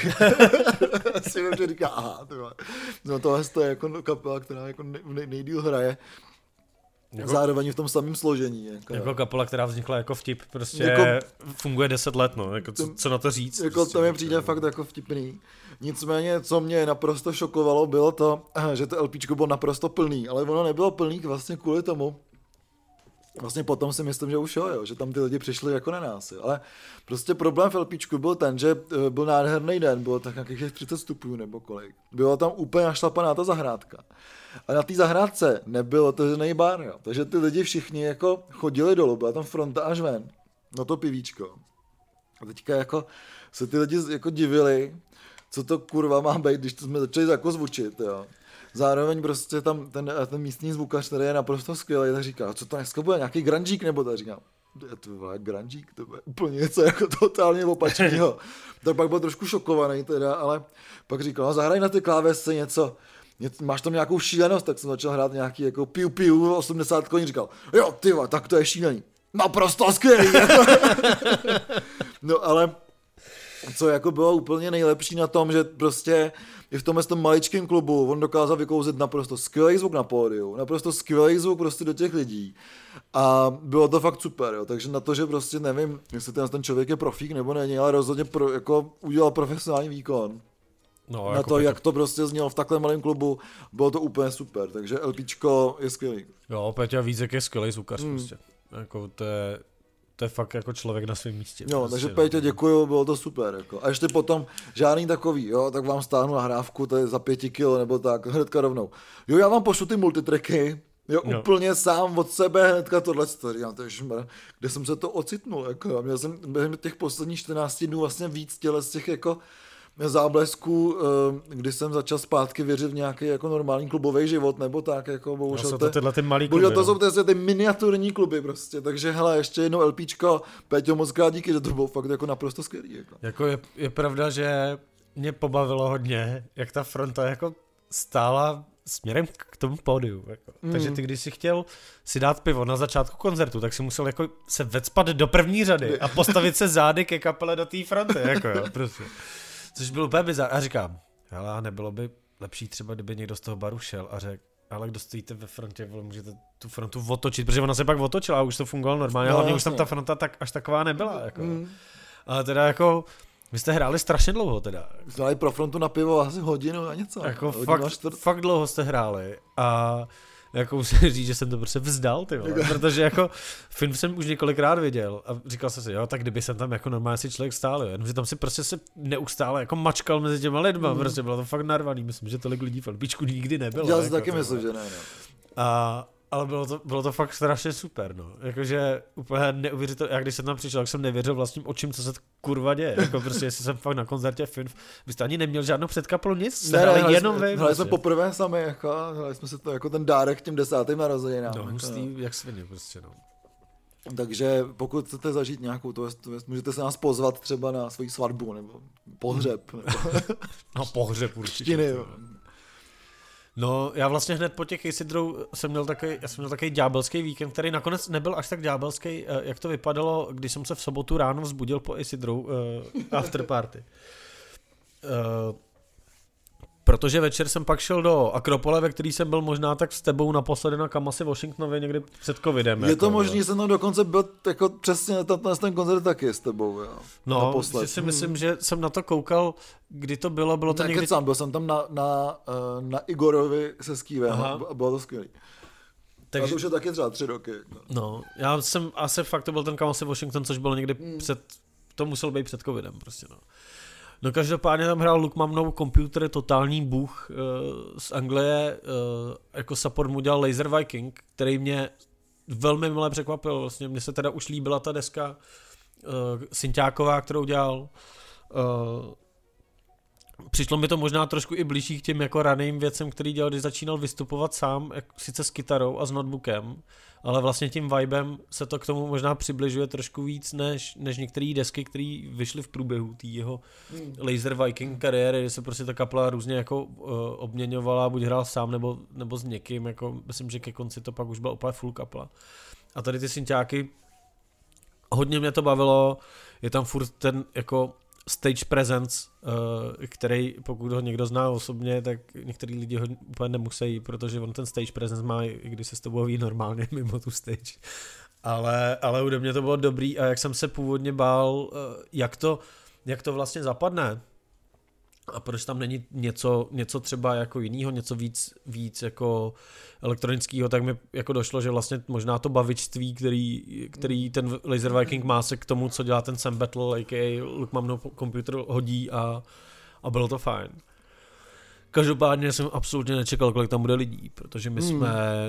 Asi mi to říká, aha, no tohle je jako kapela, která jako nej, nejdýl hraje. Jako, zároveň v tom samém složení. Jako, jako kapela, která vznikla jako vtip, prostě jako, funguje deset let, no, jako co, co na to říct. Jako prostě, to mi přijde fakt jako vtipný. Nicméně, co mě naprosto šokovalo, bylo to, že to LPčko bylo naprosto plný, ale ono nebylo plný vlastně kvůli tomu. Vlastně potom si myslím, že už jo, jo, že tam ty lidi přišli jako na nás, jo. Ale prostě problém v LPčku byl ten, že byl nádherný den, bylo tak nějakých třicet stupňů nebo kolik. Bylo tam úplně našlapaná ta zahrádka. A na té zahrádce nebyl otevřený bar, jo. Takže ty lidi všichni jako chodili dolů, byla tam fronta až ven, no to pivíčko. A teďka jako se ty lidi jako divili, co to kurva má být, když to jsme začali jako zvučit, jo. Zároveň prostě tam ten, ten místní zvukař, který je naprosto skvělý, tak říká, co to dneska bude, nějaký grungeík, nebo tak říkám, to je grungeík, to bude úplně něco jako totálně opačného. Tak pak byl trošku šokovaný teda, ale pak říkal, no, zahraj na ty klávesce něco, něco, máš tam nějakou šílenost, tak jsem začal hrát nějaký jako piu piu, osmdesát koní, říkal, jo tyva, tak to je šílený, naprosto skvělý. No ale co jako bylo úplně nejlepší na tom, že prostě i v tomhle tom maličkém klubu on dokázal vykouzit naprosto skvělý zvuk na pódiu, naprosto skvělý zvuk prostě do těch lidí a bylo to fakt super, jo. Takže na to, že prostě nevím, jestli ten, ten člověk je profík nebo není, ale rozhodně pro, jako udělal profesionální výkon. No, na jako to, jak to prostě znělo v takhle malém klubu, bylo to úplně super, takže LPčko je skvělý. Jo, Peťa Vízek je skvělý zvukař hmm. prostě, jako to je to je fakt jako člověk na svém místě. Jo, prostě, takže no. Péťo, děkuju, bylo to super. Jako. A ještě potom žádný takový, jo, tak vám stáhnu nahrávku, to je za pěti kilo nebo tak, hnedka rovnou. Jo, já vám pošlu ty multitracky, jo, no. úplně sám od sebe, hnedka tohle story. Já to šmr, kde jsem se to ocitnul, jako. Měl jsem během těch posledních čtrnácti dnů vlastně víc těle z těch jako záblesků, kdy jsem začal zpátky věřit v nějaký jako normální klubový život, nebo tak, jako bohužel no, to tyhle ty malý kluby, bohužel to no. jsou ty, ty miniaturní kluby prostě, takže hele, ještě jednou LPčko, Péťo, moc krát díky, že to bylo fakt jako naprosto skvělý. Jako, jako je, je pravda, že mě pobavilo hodně, jak ta fronta jako stála směrem k tomu pódiu. Jako. Mm. Takže ty, když si chtěl si dát pivo na začátku koncertu, tak si musel jako se vecpat do první řady a postavit se zády ke kapele do té fronty. Jako jo, prostě. Což bylo úplně bizar. A říkám, hele, nebylo by lepší třeba, kdyby někdo z toho baru šel a řekl, ale kdo stojíte ve frontě, vole, můžete tu frontu otočit, protože ona se pak otočila a už to fungovalo normálně, no, hlavně jasně. Už tam ta fronta tak, až taková nebyla. Jako. Mm. Ale teda jako, vy jste hráli strašně dlouho teda. Hráli pro frontu na pivo asi hodinu a něco. Jako fakt, fakt dlouho jste hráli a jako musím říct, že jsem to prostě vzdal, ty vole, protože jako film jsem už několikrát viděl a říkal jsem si, jo, tak kdyby jsem tam jako normálně si člověk stál, jo, jenomže tam si prostě se neustále jako mačkal mezi těma lidma, mm. prostě bylo to fakt narvaný, myslím, že tolik lidí v LPčku nikdy nebylo. Já si jako, taky myslím, že ne, ne. A ale bylo to, bylo to fakt strašně super, no. Jakože úplně neuvěřitelné. Já když jsem tam přišel, tak jsem nevěřil vlastním očím, co se kurva děje. Jako prostě, jestli jsem fakt na koncertě film, byste ani neměl žádnou předkapelu, nic, ne, ne, jenom jsme, vy. Hráli jsme poprvé sami, jako, hráli jsme se to jako ten dárek těm desátým narozeninám. No, jako, hustý, jak svině prostě, no. Takže pokud chcete zažít nějakou, to jest, to jest, můžete se nás pozvat třeba na svoji svatbu, nebo pohřeb. Nebo... no pohřeb určitě. Štiny, No, já vlastně hned po těch Isidrou jsem měl takový, já jsem měl takový ďábelský víkend, který nakonec nebyl až tak ďábelský, jak to vypadalo, když jsem se v sobotu ráno vzbudil po Isidrou uh, after party. Uh, protože večer jsem pak šel do Akropole, ve který jsem byl možná tak s tebou naposledy na Kamasi Washingtonově někdy před covidem. Je jako, to možný, že jsem tam dokonce byl jako přesně na ten koncert taky s tebou. Jo. No, že si myslím, hmm. že jsem na to koukal, kdy to bylo, bylo to ne, někdy... Kecám, byl jsem tam na, na, na Igorovi se Skívem a bylo to skvělý. Takže... A to už je taky třeba tři roky. No, no já jsem asi fakt to byl ten Kamasi Washington, což bylo někdy hmm. před, to musel být před covidem prostě, no. No každopádně tam hrál Luke Mamnou Computer, totální bůh uh, z Anglie, uh, jako support mu dělal Laser Viking, který mě velmi milé překvapil, vlastně mně se teda už líbila ta deska uh, synťáková, kterou dělal. Uh, přišlo mi to možná trošku i blížší k těm jako raným věcem, který dělal, když začínal vystupovat sám, jak, sice s kytarou a s notebookem, ale vlastně tím vibem se to k tomu možná přibližuje trošku víc než, než některé desky, které vyšly v průběhu té jeho hmm. Laser Viking kariéry, kdy se prostě ta kapela různě jako uh, obměňovala, buď hrál sám nebo, nebo s někým, jako myslím, že ke konci to pak už byla úplně full kapela. A tady ty synťáky, hodně mě to bavilo, je tam furt ten jako stage presence, uh, který pokud ho někdo zná osobně, tak některý lidi ho úplně nemusí, protože on ten stage presence má, i když se s tebou ví normálně mimo tu stage. Ale, ale ode mě to bylo dobrý a jak jsem se původně bál, uh, jak to, jak to vlastně zapadne a proč tam není něco, něco třeba jako jinýho, něco víc, víc jako elektronického, tak mi jako došlo, že vlastně možná to bavičství, který, který ten Laser Viking má, se k tomu, co dělá ten Sam Battle, a k a. Luke Mamnou Computer hodí a, a bylo to fajn. Každopádně jsem absolutně nečekal, kolik tam bude lidí, protože my hmm. jsme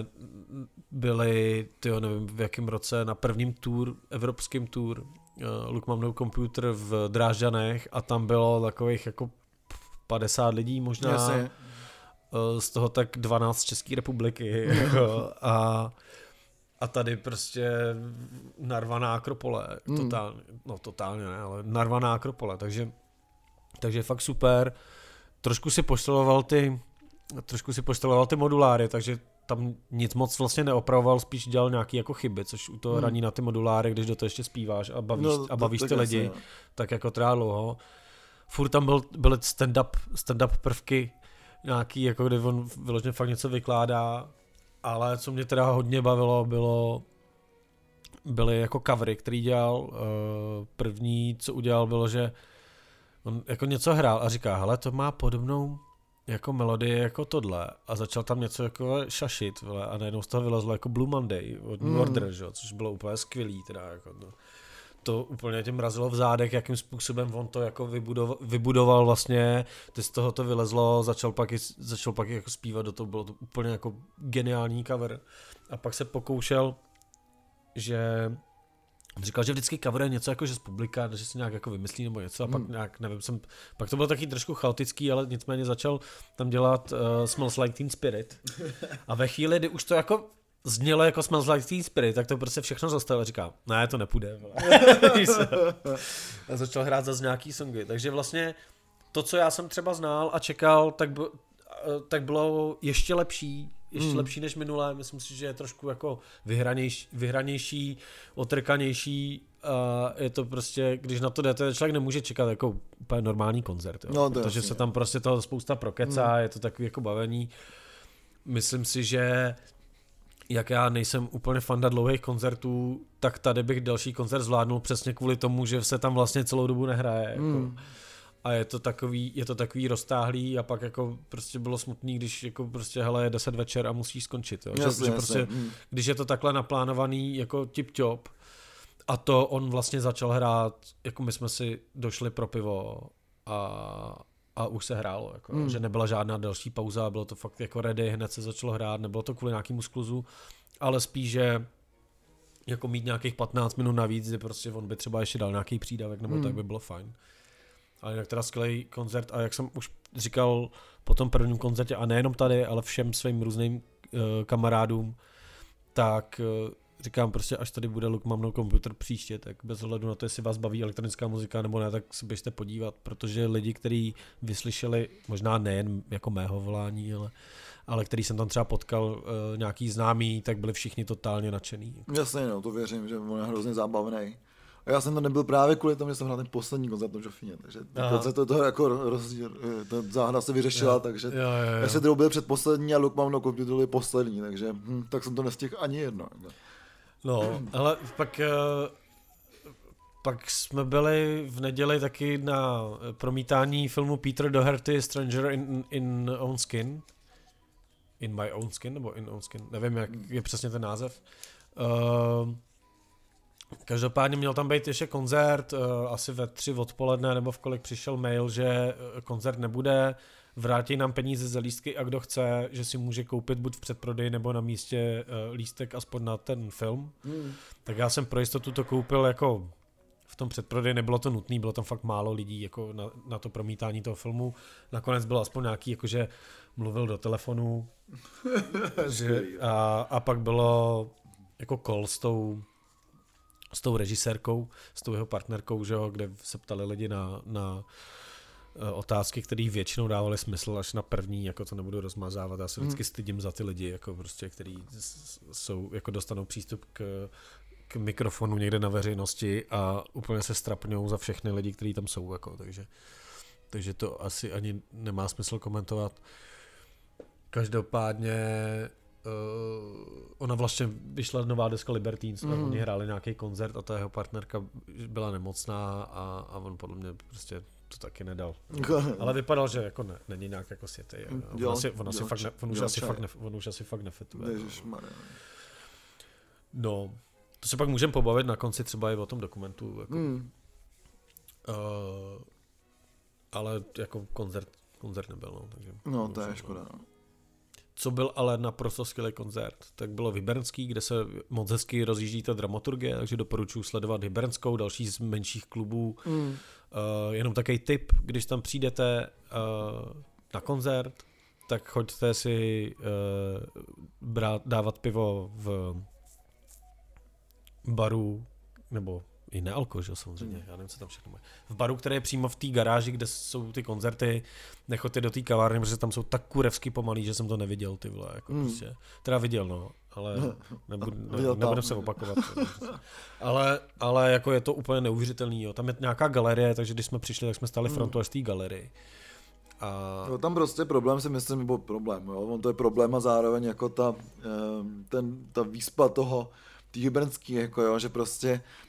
byli, tyjo, nevím v jakém roce, na prvním tour, evropském tour uh, Luke Mamnou Computer v Drážďanech a tam bylo takových jako padesát lidí možná, Jasně. z toho tak dvanáct z České republiky jako, a, a tady prostě narvaná Akropole, mm. totálně, no totálně ne, ale narvaná Akropole, takže, takže fakt super, trošku si pošteloval ty, trošku si pošteloval ty moduláry, takže tam nic moc vlastně neopravoval, spíš dělal nějaký jako chyby, což u toho mm. raní na ty moduláry, když do toho ještě zpíváš a bavíš, no, a bavíš ty lidi, jasně, tak jako trvá dlouho. Furt tam byl, byly stand-up, stand-up prvky, nějaký, jako kdy on vyloženě fakt něco vykládá, ale co mě teda hodně bavilo, bylo, byly jako covery, který dělal. První, co udělal, bylo, že on jako něco hrál a říká, hele, to má podobnou, jako melodie jako tohle a začal tam něco jako šašit, vole, a najednou z toho vylezlo jako Blue Monday od New mm. Order, že? Což bylo úplně skvělý, teda jako to, to úplně tě mrazilo v zádech, jakým způsobem on to jako vybudoval, vybudoval vlastně, ty z toho to vylezlo, začal pak, začal pak jako zpívat do toho, bylo to úplně jako geniální cover a pak se pokoušel, že říkal, že vždycky coveruje něco jako, že z publika, že si nějak jako vymyslí nebo něco a pak hmm. nějak, nevím, jsem, pak to bylo taky trošku chaotický, ale nicméně začal tam dělat uh, Smells Like Teen Spirit a ve chvíli, kdy už to jako znělo jako Smells Like Teen Spirit, tak to prostě všechno zastavil a říká, ne, to nepůjde. A začal hrát zase nějaký songy, takže vlastně to, co já jsem třeba znal a čekal, tak, b- tak bylo ještě lepší, ještě hmm. lepší než minulé, myslím si, že je trošku jako vyhranější, vyhranější, otrkanější a je to prostě, když na to jdete, člověk nemůže čekat jako úplně normální koncert, jo? No, protože jasný. Se tam prostě toho spousta prokecá, hmm. je to takový jako bavení. Myslím si, že jak já nejsem úplně fanda dlouhých koncertů, tak tady bych další koncert zvládnul přesně kvůli tomu, že se tam vlastně celou dobu nehraje. Jako. Hmm. A je to takový, je to takový roztáhlý a pak jako prostě bylo smutný, když jako prostě hele je deset večer a musíš skončit. Jo? Jasně, že, jasně. Prostě, hmm. když je to takhle naplánovaný jako tip-top a to on vlastně začal hrát, jako my jsme si došli pro pivo a a už se hrálo, jako, hmm. že nebyla žádná další pauza, bylo to fakt jako ready, hned se začalo hrát, nebylo to kvůli nějakému skluzu, ale spíš, že jako mít nějakých patnáct minut navíc, kdy prostě on by třeba ještě dal nějaký přídavek, nebo hmm. tak by bylo fajn. Ale jinak teda skvělý koncert a jak jsem už říkal po tom prvním koncertě, a nejenom tady, ale všem svým různým uh, kamarádům, tak uh, říkám prostě, až tady bude Luk mám no komputer příště, tak bez ohledu na to, jestli vás baví elektronická muzika nebo ne, tak se běžte podívat, protože lidi, kteří vyslyšeli, možná nejen jako mého volání, ale, ale který jsem tam třeba potkal uh, nějaký známý, tak byli všichni totálně nadšený. Jasně, no, to věřím, že on je hrozně zábavný. A já jsem tam nebyl právě kvůli tomu, že jsem hrál ten poslední koncert v Žofíně, takže se to, to jako rozdíl, ta záhada se vyřešila, jo, takže jo, jo, jo. Já jsem byl předposlední a Luk mám no komputer byl poslední, takže hm, tak jsem to nestihl ani jedno. No, ale pak, pak jsme byli v neděli taky na promítání filmu Peter Doherty Stranger in, in Own Skin. In My Own Skin, nebo In Own Skin, nevím, jak je přesně ten název. Uh, každopádně měl tam být ještě koncert, uh, asi ve tři odpoledne, nebo v kolik přišel mail, že koncert nebude, vrátí nám peníze za lístky a kdo chce, že si může koupit buď v předprodeji nebo na místě uh, lístek aspoň na ten film. Hmm. Tak já jsem pro jistotu to koupil jako v tom předprodeji, nebylo to nutné, bylo tam fakt málo lidí jako na, na to promítání toho filmu. Nakonec bylo aspoň nějaký, jakože mluvil do telefonu že, a, a pak bylo jako call s tou s tou režisérkou, s tou jeho partnerkou, že jo, kde se ptali lidi na, na otázky, které většinou dávaly smysl až na první, jako to nebudu rozmazávat, já se vždycky stydím za ty lidi, jako prostě, který jsou, jako dostanou přístup k, k mikrofonu někde na veřejnosti a úplně se strapňou za všechny lidi, kteří tam jsou, jako, takže, takže to asi ani nemá smysl komentovat. Každopádně Uh, ona vlastně vyšla nová deska Libertines mm. a oni hráli nějaký koncert a ta jeho partnerka byla nemocná a, a on podle mě prostě to taky nedal. Ale vypadal, že jako ne, není nějak jako světej. On, asi, on, asi fakt ne, on, už asi fakt ne, on už asi fakt nefetuje. No, to se pak můžeme pobavit na konci třeba i o tom dokumentu. Jako, mm. uh, ale jako koncert, koncert nebyl. No, takže no to je škoda. No. Co byl ale naprosto skvělý koncert, tak bylo v Hybernský, kde se moc hezky rozjíždí ta dramaturgie, takže doporučuji sledovat Hybernskou, další z menších klubů. Mm. Uh, jenom takový tip, když tam přijdete uh, na koncert, tak choďte si uh, brát, dávat pivo v baru, nebo i nealko, že samozřejmě, já nevím, co tam všechno mají. V baru, který je přímo v té garáži, kde jsou ty koncerty, nechoďte do té kavárny, protože tam jsou tak kurevsky pomalý, že jsem to neviděl, ty vole, jako mm. prostě. Teda viděl, no, ale nebudu, ne, nebudem se opakovat. ale, ale jako je to úplně neuvěřitelný, jo. Tam je nějaká galerie, takže když jsme přišli, tak jsme stáli frontu až z té galerii. A... No, tam prostě problém si myslím, nebo problém, jo. On to je problém a zároveň jako ta, ten, ta výspa toho, ty hybernský, jako jo, že prostě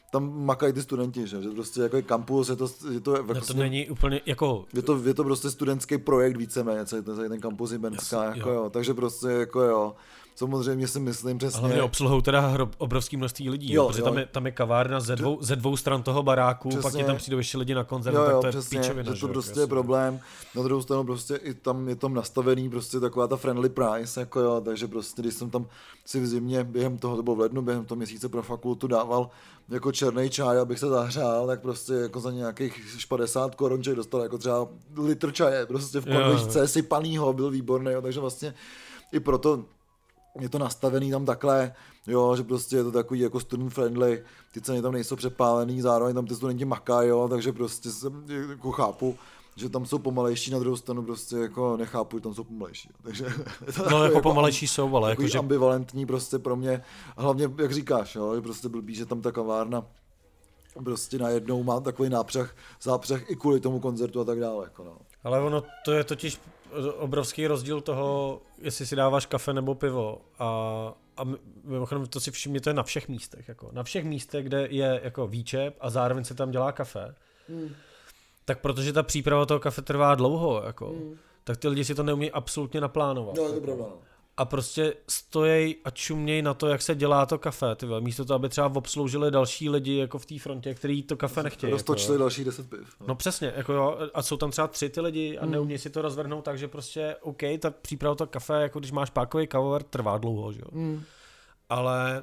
tam makají ty studenti, že, že prostě jako je kampus, je to, je to, jako to není úplně jako... Je to, je to prostě studentský projekt víceméně, celý ten, celý ten kampus Jibenská, jako jo. jo, takže prostě jako jo. Samozřejmě si myslím přesně. Hlavně obsluhou teda hrob, obrovský množství lidí, jo, protože jo. Tam, je, tam je kavárna ze dvou, ze dvou stran toho baráku, přesně. Pak ti tam přijdou ještě lidi na koncert, jo, jo, tak to je přesně, píčovina. Že to prostě je problém. Na druhou stranu prostě i tam je tam nastavený prostě taková ta friendly price, jako jo, takže prostě když jsem tam si v zimě během toho, to bylo v lednu, během toho měsíce pro fakultu dával jako černý čaj, abych se zahřál, tak prostě jako za nějakých padesát korun člověk dostal jako třeba litr čaje, prostě v konvičce sypanýho, byl výborný, jo, takže vlastně i proto je to nastavený tam takhle, jo, že prostě je to takový jako student friendly, ty ceny tam nejsou přepálený, zároveň tam ty studenti makají, jo, takže prostě jsem, jako chápu, že tam jsou pomalejší, na druhou stranu prostě jako nechápu, že tam jsou pomalejší, takže to no jako, jako pomalejší jsou, ale jako že... ambivalentní prostě pro mě, a hlavně jak říkáš, jo, je prostě blbý, že tam ta kavárna prostě najednou má takový nápřah, zápřah i kvůli tomu koncertu a tak dále, jako no. Ale ono, to je totiž obrovský rozdíl toho, jestli si dáváš kafe nebo pivo a, a mimochodem to si všimněte na všech místech, jako na všech místech, kde je jako výčep a zároveň se tam dělá kafe, hmm. tak protože ta příprava toho kafe trvá dlouho, jako, hmm. tak ty lidi si to neumí absolutně naplánovat. No, je to pravda. A prostě stojí a čuměj na to, jak se dělá to kafe, ty vole, místo toho, aby třeba obsloužili další lidi jako v té frontě, kteří to kafe nechtějí. Roztočili jako, další deset piv. No. no přesně, jako jo, a jsou tam třeba tři ty lidi a mm. neumí si to rozvrhnout, takže prostě OK, ta příprava to kafe, jako když máš pákový kavovar, trvá dlouho, že jo. Mm. Ale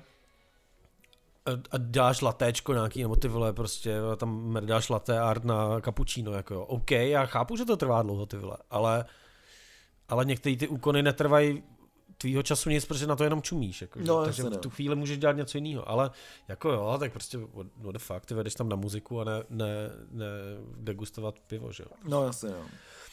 a děláš latéčko nějaký, nebo ty vole, prostě tam merdáš latte art na cappuccino, jako jo. OK, já chápu, že to trvá dlouho, ty vole, ale, ale některé ty úkony netrvají tvýho času nic, protože na to jenom čumíš, jako, no, takže v tu chvíli můžeš dělat něco jiného, ale jako jo, tak prostě what the fuck, ty vedeš tam na muziku a ne, ne, ne degustovat pivo, že jo. No jasně, jo.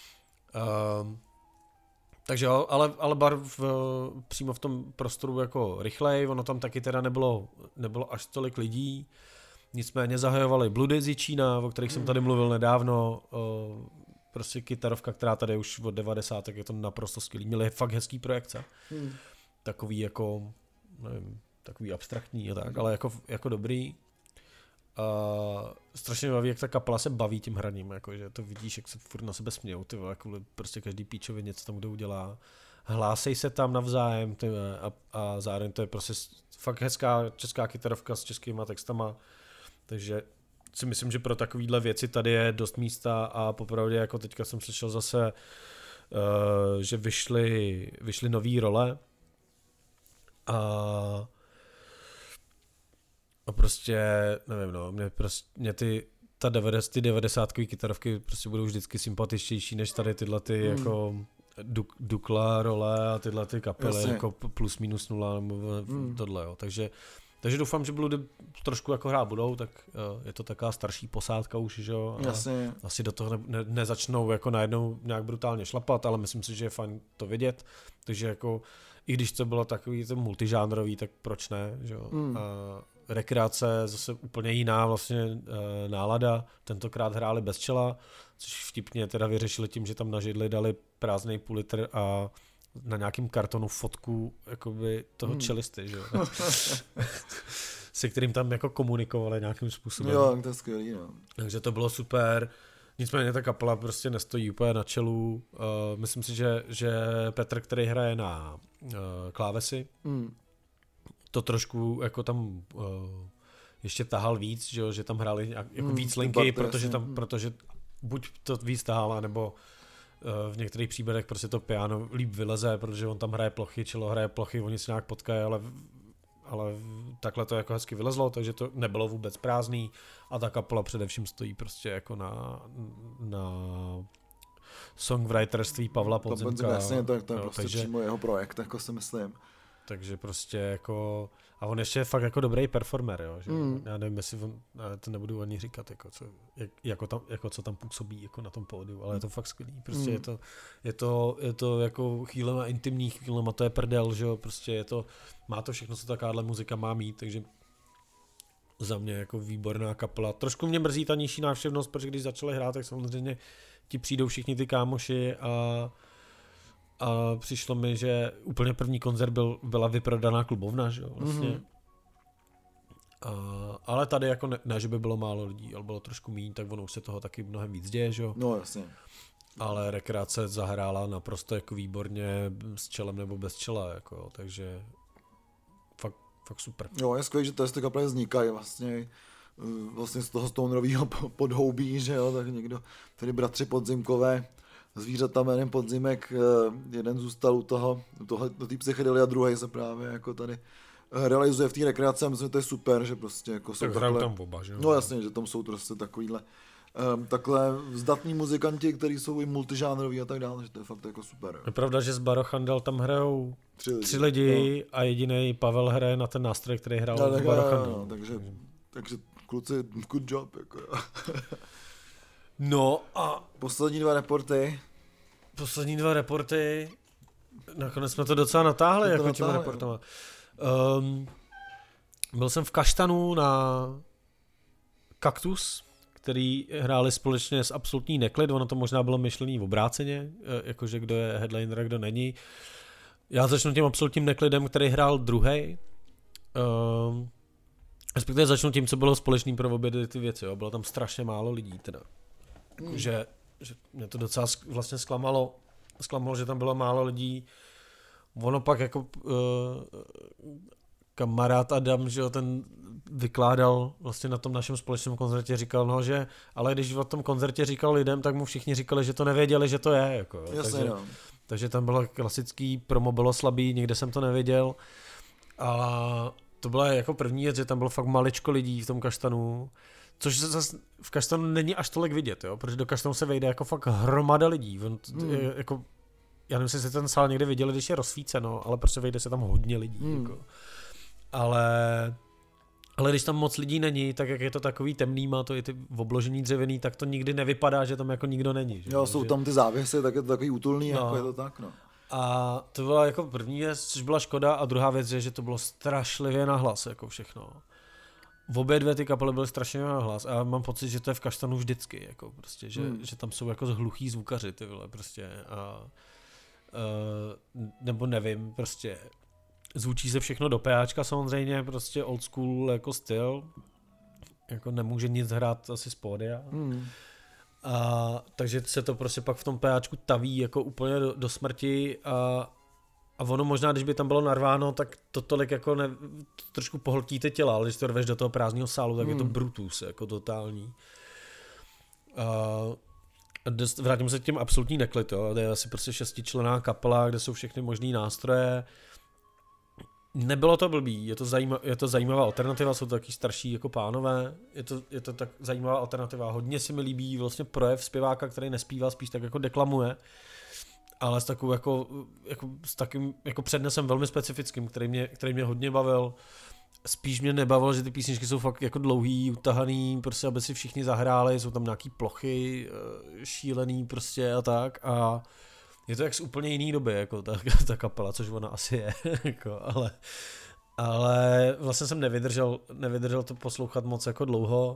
Um, takže jo, ale, ale bar v, přímo v tom prostoru jako rychlej, ono tam taky teda nebylo, nebylo až tolik lidí, nicméně zahajovali Bludy z Jičína, o kterých jsem tady mluvil nedávno, uh, prostě kytarovka, která tady už od devadesátek je to naprosto skvělý. Měli fakt hezký projekce. Hmm. Takový jako, nevím, takový abstraktní a tak, ale jako, jako dobrý. A strašně baví, jak ta kapela se baví tím hraním, jako, že to vidíš, jak se furt na sebe smějou, ty vole, jako prostě každý píčovi něco tam kdo udělá. Hlásej se tam navzájem, ty vole, a, a zároveň to je prostě fakt hezká česká kytarovka s českýma textama, takže si myslím, že pro takovýhle věci tady je dost místa a popravdě jako teďka jsem slyšel zase, uh, že vyšly, vyšly nový role a, a prostě, nevím no, mě, prostě, mě ty, ta devadesát, ty devadesátkový kytarovky prostě budou vždycky sympatičtější než tady tyhle ty hmm. jako Duk, Dukla role a tyhle ty kapely Jasně. jako plus minus nula nebo hmm. tohle jo, takže Takže doufám, že Bludy trošku jako hrát budou, tak uh, je to taková starší posádka už, že jo. Jasně. Asi do toho ne, ne, nezačnou jako najednou nějak brutálně šlapat, ale myslím si, že je fajn to vidět. Takže jako, i když to bylo takový to multižánrový, tak proč ne, že jo. Mm. Uh, rekreace zase úplně jiná vlastně uh, nálada. Tentokrát hráli bez čela, což vtipně teda vyřešili tím, že tam na židli dali prázdnej půl litr a na nějakým kartonu fotku jakoby toho hmm. čelisty, že jo. Se kterým tam jako komunikovali nějakým způsobem. Jo, to je skvělý, no. Takže to bylo super. Nicméně ta kapela prostě nestojí úplně na čelu. Uh, myslím si, že, že Petr, který hraje na uh, klávesy, hmm. to trošku jako tam uh, ještě tahal víc, že, jo, že tam hráli nějak, jako hmm, víc linky, protože tam, hmm. protože buď to víc tahal, nebo v některých případech prostě to piano líp vyleze, protože on tam hraje plochy, čelo hraje plochy, oni se nějak potkají, ale, ale takhle to jako hezky vylezlo, takže to nebylo vůbec prázdný a ta kapela především stojí prostě jako na, na songwriterství Pavla Podzemka. Jasně, to, to je jo, prostě takže, přímo jeho projekt, jako si myslím. Takže prostě jako, a on ještě je fakt jako dobrý performer, jo, že mm. já nevím, jestli on, to nebudu ani říkat, jako co, jak, jako, tam, jako co tam působí jako na tom pódiu, ale je to fakt skvělý, prostě mm. je to, je to, je to jako chvílema intimní, chvílema to je prdel, že jo, prostě je to, má to všechno, co takováhle muzika má mít, takže za mě jako výborná kapela. Trošku mě mrzí ta nižší návštěvnost, protože když začali hrát, tak samozřejmě ti přijdou všichni ty kámoši a A přišlo mi, že úplně první koncert byl, byla vyprodaná klubovna, že jo, vlastně. Mm-hmm. Uh, ale tady jako ne, ne, že by bylo málo lidí, ale bylo trošku míň, tak ono už se toho taky mnohem víc děje, že jo? No jasně. Ale rekreace zahrála naprosto jako výborně s čelem nebo bez čela, jako, takže fakt, fakt super. Jo, je skvělé, že testy kapely vznikají vlastně, vlastně z toho stonerového podhoubí, že jo, tak někdo, tedy bratři Podzimkové, zvířata jménem Podzimek, jeden zůstal u toho, tohle, do té psychedelie a druhý se právě jako tady realizuje v té rekreaci a myslím, že to je super, že prostě jako jsou tak takhle, tam oba, že jo? No jasně, že tam jsou prostě takovýhle um, takhle vzdatní muzikanti, kteří jsou i multižánroví a tak dále, že to je fakt jako super. Jo. Je pravda, že z Barochandel tam hrajou tři lidi, tři lidi no. A jediný Pavel hraje na ten nástroj, který hrál no, v tak, Barochandel. no, takže, takže kluci, good job. Jako, no a poslední dva reporty. Poslední dva reporty, nakonec jsme to docela natáhli, to jako natáhli, těma reportama. Um, byl jsem v Kaštanu na Kaktus, který hráli společně s Absolutní neklid, ono to možná bylo myšlený v obráceně, jakože kdo je headliner a kdo není. Já začnu tím Absolutním neklidem, který hrál druhej. Um, respektive začnu tím, co bylo společný pro obě ty věci, jo. Bylo tam strašně málo lidí teda. Hmm. Že, že mě to docela vlastně zklamalo, zklamalo, že tam bylo málo lidí. Ono pak jako uh, kamarád Adam, že jo, ten vykládal vlastně na tom našem společném koncertě, říkal, no, že, ale když o tom koncertě říkal lidem, tak mu všichni říkali, že to nevěděli, že to je. Jako, Jasně, takže, no. takže tam bylo klasický promo, bylo slabý, nikde jsem to nevěděl. A to byla jako první věc, že tam bylo fakt maličko lidí v tom Kaštanu, což zase v Kaštanu není až tolik vidět, jo, protože do Kaštanu se vejde jako fakt hromada lidí. On, hmm. jako, já nevím, jestli ten sál někde viděli, když je rozsvíceno, ale prostě vejde se tam hodně lidí. Hmm. Jako. Ale, ale když tam moc lidí není, tak jak je to takový temný, má to i ty obložení dřevěný, tak to nikdy nevypadá, že tam jako nikdo není. Že? Jo, jsou že... tam ty závěsy, tak je to takový útulný, no. Jako je to tak, no. A to byla jako první věc, což byla škoda, a druhá věc je, že to bylo strašlivě nahlas, jako všechno. V obě dvě ty kapely byly strašně nahlas a já mám pocit, že to je v Kaštanu vždycky, jako prostě, že, hmm. že tam jsou jako hluchý zvukaři, ty vole, prostě. A, uh, nebo nevím, prostě. Zvučí se všechno do PAčka samozřejmě, prostě old school jako styl. Jako nemůže nic hrát asi z pódia. Hmm. A, takže se to prostě pak v tom PAčku taví jako úplně do, do smrti a, a ono možná, když by tam bylo narváno, tak to tolik jako ne, to trošku pohltíte těla, ale když to rveš do toho prázdného sálu, tak hmm. je to brutus, jako totální. A vrátím se k těm Absolutní neklid, jo. To je asi prostě šestičlenná kapela, kde jsou všechny možný nástroje. Nebylo to blbý, je to, zajíma, je to zajímavá alternativa, jsou to taky starší jako pánové, je to, je to tak zajímavá alternativa, hodně si mi líbí vlastně projev zpěváka, který nespívá, spíš tak jako deklamuje, ale s takovou jako, jako, s takým jako přednesem velmi specifickým, který mě, který mě hodně bavil. Spíš mě nebavilo, že ty písničky jsou fakt jako dlouhý, utahaný, prostě aby si všichni zahráli, jsou tam nějaký plochy, šílený prostě a tak a je to jak z úplně jiný doby, jako ta, ta kapela, což ona asi je, jako, ale, ale vlastně jsem nevydržel, nevydržel to poslouchat moc jako dlouho.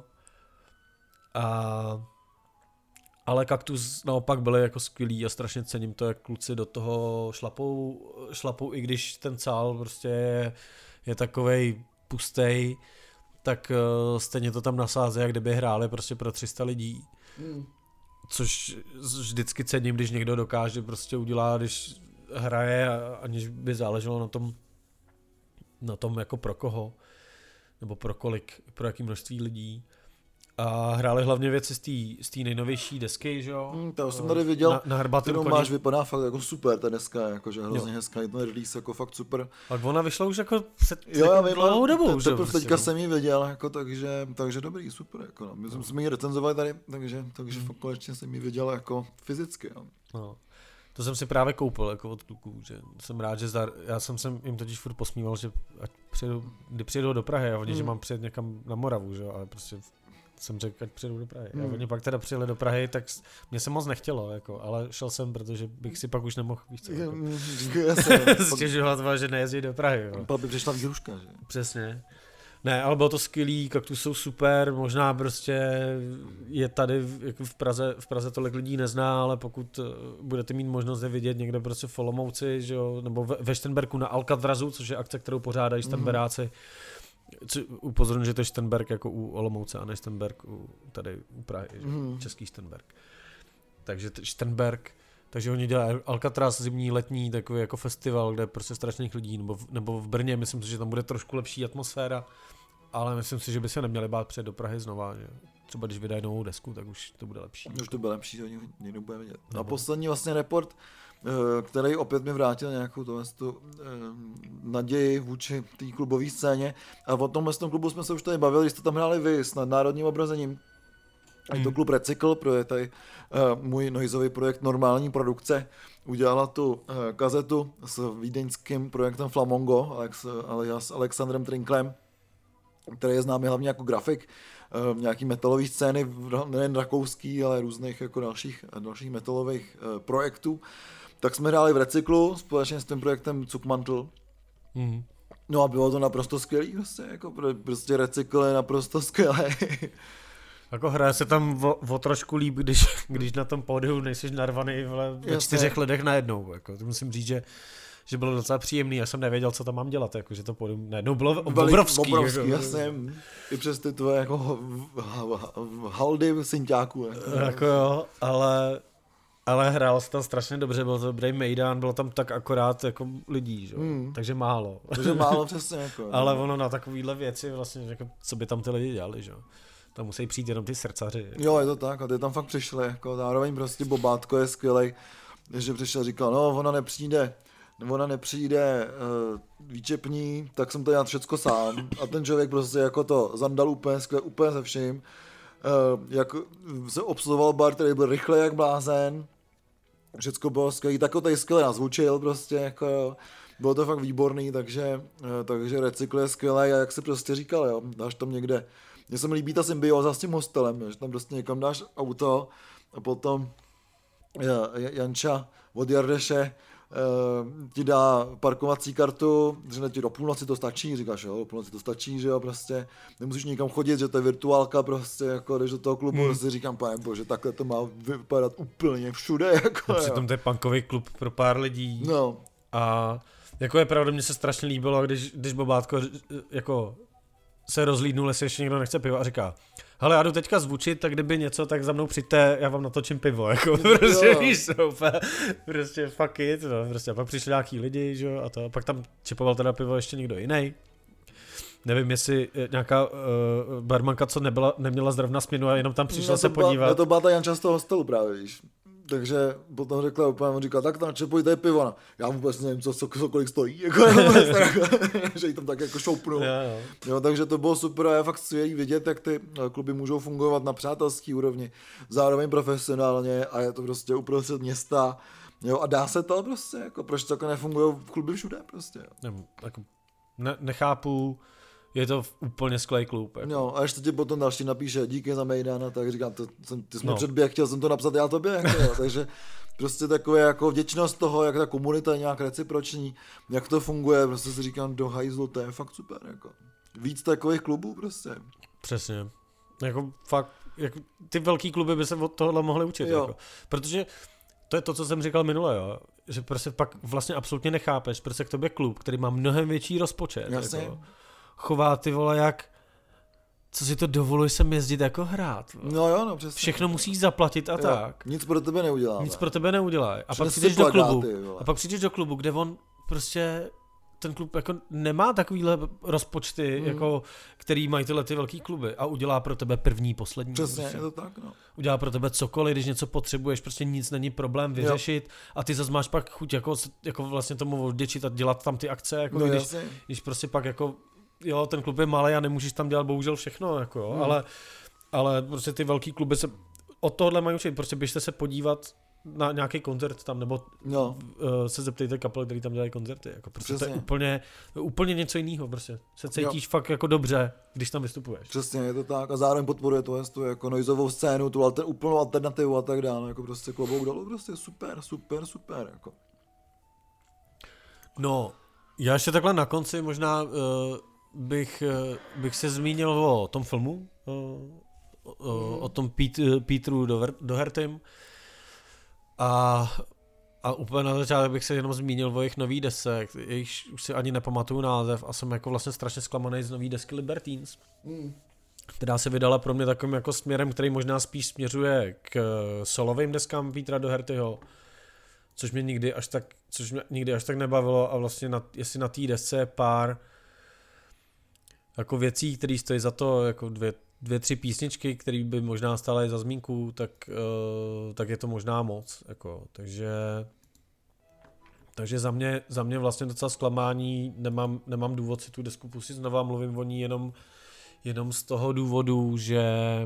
A, ale Kaktus naopak byly jako skvělý a strašně cením to, jak kluci do toho šlapou, šlapou i když ten sál prostě je, je takovej pustej, tak uh, stejně to tam nasází, jak kdyby hráli prostě pro tři sta lidí. Hmm. Což vždycky cením, když někdo dokáže prostě udělat, když hraje, aniž by záleželo na tom, na tom jako pro koho, nebo pro kolik, pro jaký množství lidí. A hráli hlavně věci z té nejnovější desky, že jo? Hmm, to jsem tady viděl, na, na Hrbatém koni. Máš, vypadá fakt jako super ta deska, jakože hrozně jo. hezká, je ten release jako fakt super. A ona vyšla už jako před jo, já vím, dlouhou dobou, že? Teprve teďka jsem ji viděl, jako, takže, takže dobrý, super. Jako, no. My no. jsme ji recenzovali tady, takže, takže hmm. fakt konečně jsem ji viděl jako fyzicky. Jo. No. To jsem si právě koupil jako od kluků, že jsem rád, že zdar, já jsem se jim totiž furt posmíval, že ať přijedu, kdy přijedou do Prahy a oni, hmm. že mám přijet někam na Moravu, že? Ale prostě jsem řekl, ať přijedu do Prahy. Hmm. A oni pak teda přijeli do Prahy, tak mě se moc nechtělo, jako, ale šel jsem, protože bych si pak už nemohl, víš co, jako, stěžovat, že nejezdí do Prahy. Jo. Pak by přišla výhruška, že? Přesně. Ne, ale bylo to skvělý, Kaktus jsou super, možná prostě je tady jako v Praze, v Praze tolik lidí nezná, ale pokud budete mít možnost je vidět někde prostě v Olomouci, že jo, nebo ve Šternberku na Alcatrazu, což je akce, kterou pořádají Šternberáci, upozorňuji, že to je Šternberk jako u Olomouce a ne Šternberk u, tady u Prahy, mm. český Šternberk. Takže Šternberk, takže oni dělají Alcatraz zimní, letní, takový jako festival, kde prostě strašných lidí, nebo v, nebo v Brně, myslím si, že tam bude trošku lepší atmosféra, ale myslím si, že by se neměli bát přijet do Prahy znova, že třeba když vydají novou desku, tak už to bude lepší. Už to bude lepší, že někdo bude vidět. A poslední vlastně report, který opět mi vrátil nějakou tu, tu naději vůči té klubové scéně. A o tomhle tom klubu jsme se už tady bavili, jste tam hráli vy s nadnárodním obrazením. A je to klub Recykl, protože tady uh, můj noizový projekt Normální produkce udělala tu uh, kazetu s vídeňským projektem Flamongo, Alex, alias Alexandrem Trinklem, který je známý hlavně jako grafik, uh, nějaký metalový scény, nejen rakouský, ale různých jako dalších, dalších metalových uh, projektů. Tak jsme hráli v Recyklu společně s tím projektem Cukmantl. Mm. No a bylo to naprosto skvělý, prostě, jako prostě Recykl je naprosto skvělý. Jako hraje se tam o, o trošku líp, když, když na tom pódiu nejsiš narvaný vle, ve čtyřech lidech najednou. Jako. To musím říct, že, že bylo docela příjemný, já jsem nevěděl, co tam mám dělat, jako, že to pódium najednou bylo obrovský. Obrovský, jako. jasně. I přes ty tvoje jako haldy synťáků. Jako, jako jo, ale, ale hrál se tam strašně dobře, byl to dobrý mejdan, bylo tam tak akorát jako lidí, že? Hmm. Takže málo. Takže málo přesně. Jako, ale ono na takovýhle věci vlastně, jako, co by tam ty lidi dělali, že? Tam musí přijít jenom ty srdcaři. Jo, je to tak, a ty tam fakt přišli, jako zároveň prostě Bobátko je skvělej, že přišel říkal, no ona nepřijde, ona nepřijde uh, výčepní, tak jsem to dělal všecko sám a ten člověk prostě jako to zandal úplně skvěle, úplně se vším, uh, jak se obsluhoval bar, který byl rychle jak blázen, všecko bylo skvělý, tak ho tady skvěle nazvučil prostě, jako jo. Bylo to fakt výborný, takže, uh, takže Recykl je skvělej a jak si prostě říkal, jo, dáš tam někde. Mně se mi líbí ta symbioza s tím hostelem, že tam prostě někam dáš auto a potom Janča od Jardeše uh, ti dá parkovací kartu, řekne ti do půlnoci to stačí, říkáš jo, do půlnoci to stačí, že jo, prostě nemusíš nikam chodit, že to je virtuálka prostě, jako když do toho klubu, hmm. si říkám, pane bože, takhle to má vypadat úplně všude, jako no, přitom to je punkový klub pro pár lidí. No. A jako je pravda, mně se strašně líbilo, když, když Bobátko jako se rozlídnul, jestli ještě někdo nechce pivo a říká, hele, já jdu teďka zvučit, tak kdyby něco, tak za mnou přijďte, já vám natočím pivo, jako prostě víš, úplně, prostě fuck it, no, prostě a pak přišli nějaký lidi, že jo, a to, a pak tam čipoval teda pivo ještě někdo jiný. Nevím, jestli nějaká uh, barmanka, co nebyla, neměla zrovna směnu a jenom tam přišla no se byla, podívat. No to byla ta Janča z toho hostelu právě, víš. Takže potom řekla úplně, on říkal, tak tam čepujte pivo, no. Já vůbec nevím, co, co, co kolik stojí, jako, že jí tam tak jako šoupnu. Jo, jo. Jo, takže to bylo super a je fakt skvělý vidět, jak ty kluby můžou fungovat na přátelský úrovni, zároveň profesionálně a je to prostě uprostřed města, jo, a dá se to prostě, jako proč to nefungují v kluby všude prostě. Jo. Ne, jako, ne, nechápu, je to úplně skvělý klub. Jako. Jo, a ještě ti potom další napíše díky za Mejdana, tak říkám, to, jsem, ty jsi no. předběh, chtěl jsem to napsat já tobě, jako, jo, takže prostě takové jako vděčnost toho, jak ta komunita je nějak reciproční, jak to funguje, prostě si říkám, do hajzlu, to je fakt super, jako. Víc takových klubů prostě. Přesně, jako fakt, jako, ty velký kluby by se od tohohle mohly učit, jako. Protože to je to, co jsem říkal minule, jo, že prostě pak vlastně absolutně nechápeš, protože k tobě klub, který má mnohem větší rozpočet, jako, chová ty vole jak, co si to dovoluje sem jezdit jako hrát. Vole. No jo, no přesně. Všechno musíš zaplatit a jo, tak. Nic pro tebe neudělá. Nic pro tebe neudělá. A pak přijdeš do klubu. A pak přijdeš do klubu, kde on prostě ten klub jako nemá takovýhle rozpočty, hmm. jako, který mají tyhle ty velký kluby a udělá pro tebe první, poslední. Přesně, prostě. Je to tak, no. Udělá pro tebe cokoliv, když něco potřebuješ, prostě nic není problém vyřešit jo. A ty zase máš pak chuť jako, jako vlastně tomu odděčit a dělat tam ty akce, jako no, když, když prostě pak jako jo, ten klub je malý a nemůžeš tam dělat bohužel všechno, jako jo, hmm. ale, ale prostě ty velký kluby se od tohohle mají učit, prostě běžte se podívat na nějaký koncert tam, nebo no. uh, se zeptejte kapel, který tam dělají koncerty, jako prostě přesně. To je úplně, úplně něco jiného, prostě se cítíš jo. fakt jako dobře, když tam vystupuješ. Přesně, je to tak a zároveň podporuje to, tu jako noizovou scénu, tu alter, úplnou alternativu a tak dále, jako prostě klobouk dolů, prostě super, super, super, jako. No, já ještě takhle na konci možná uh, bych, uh, bych se zmínil o tom filmu, uh, uh, mm. o tom Pít, Petru Dohertym. A, a úplně na začátku bych se jenom zmínil o jejich nový desce, jejich už si ani nepamatuju název a jsem jako vlastně strašně zklamaný z nový desky Libertines. Mm. Která se vydala pro mě takovým jako směrem, který možná spíš směřuje k solovým deskám Petera Dohertyho, což mě nikdy až tak, což mě nikdy až tak nebavilo a vlastně na, jestli na té desce je pár jako věcí, které stojí za to, jako dvě, dvě tři písničky, které by možná stály za zmínku, tak, uh, tak je to možná moc, jako, takže takže za mě, za mě vlastně docela zklamání, nemám, nemám důvod si tu desku pustit znova, mluvím o ní jenom Jenom z toho důvodu, že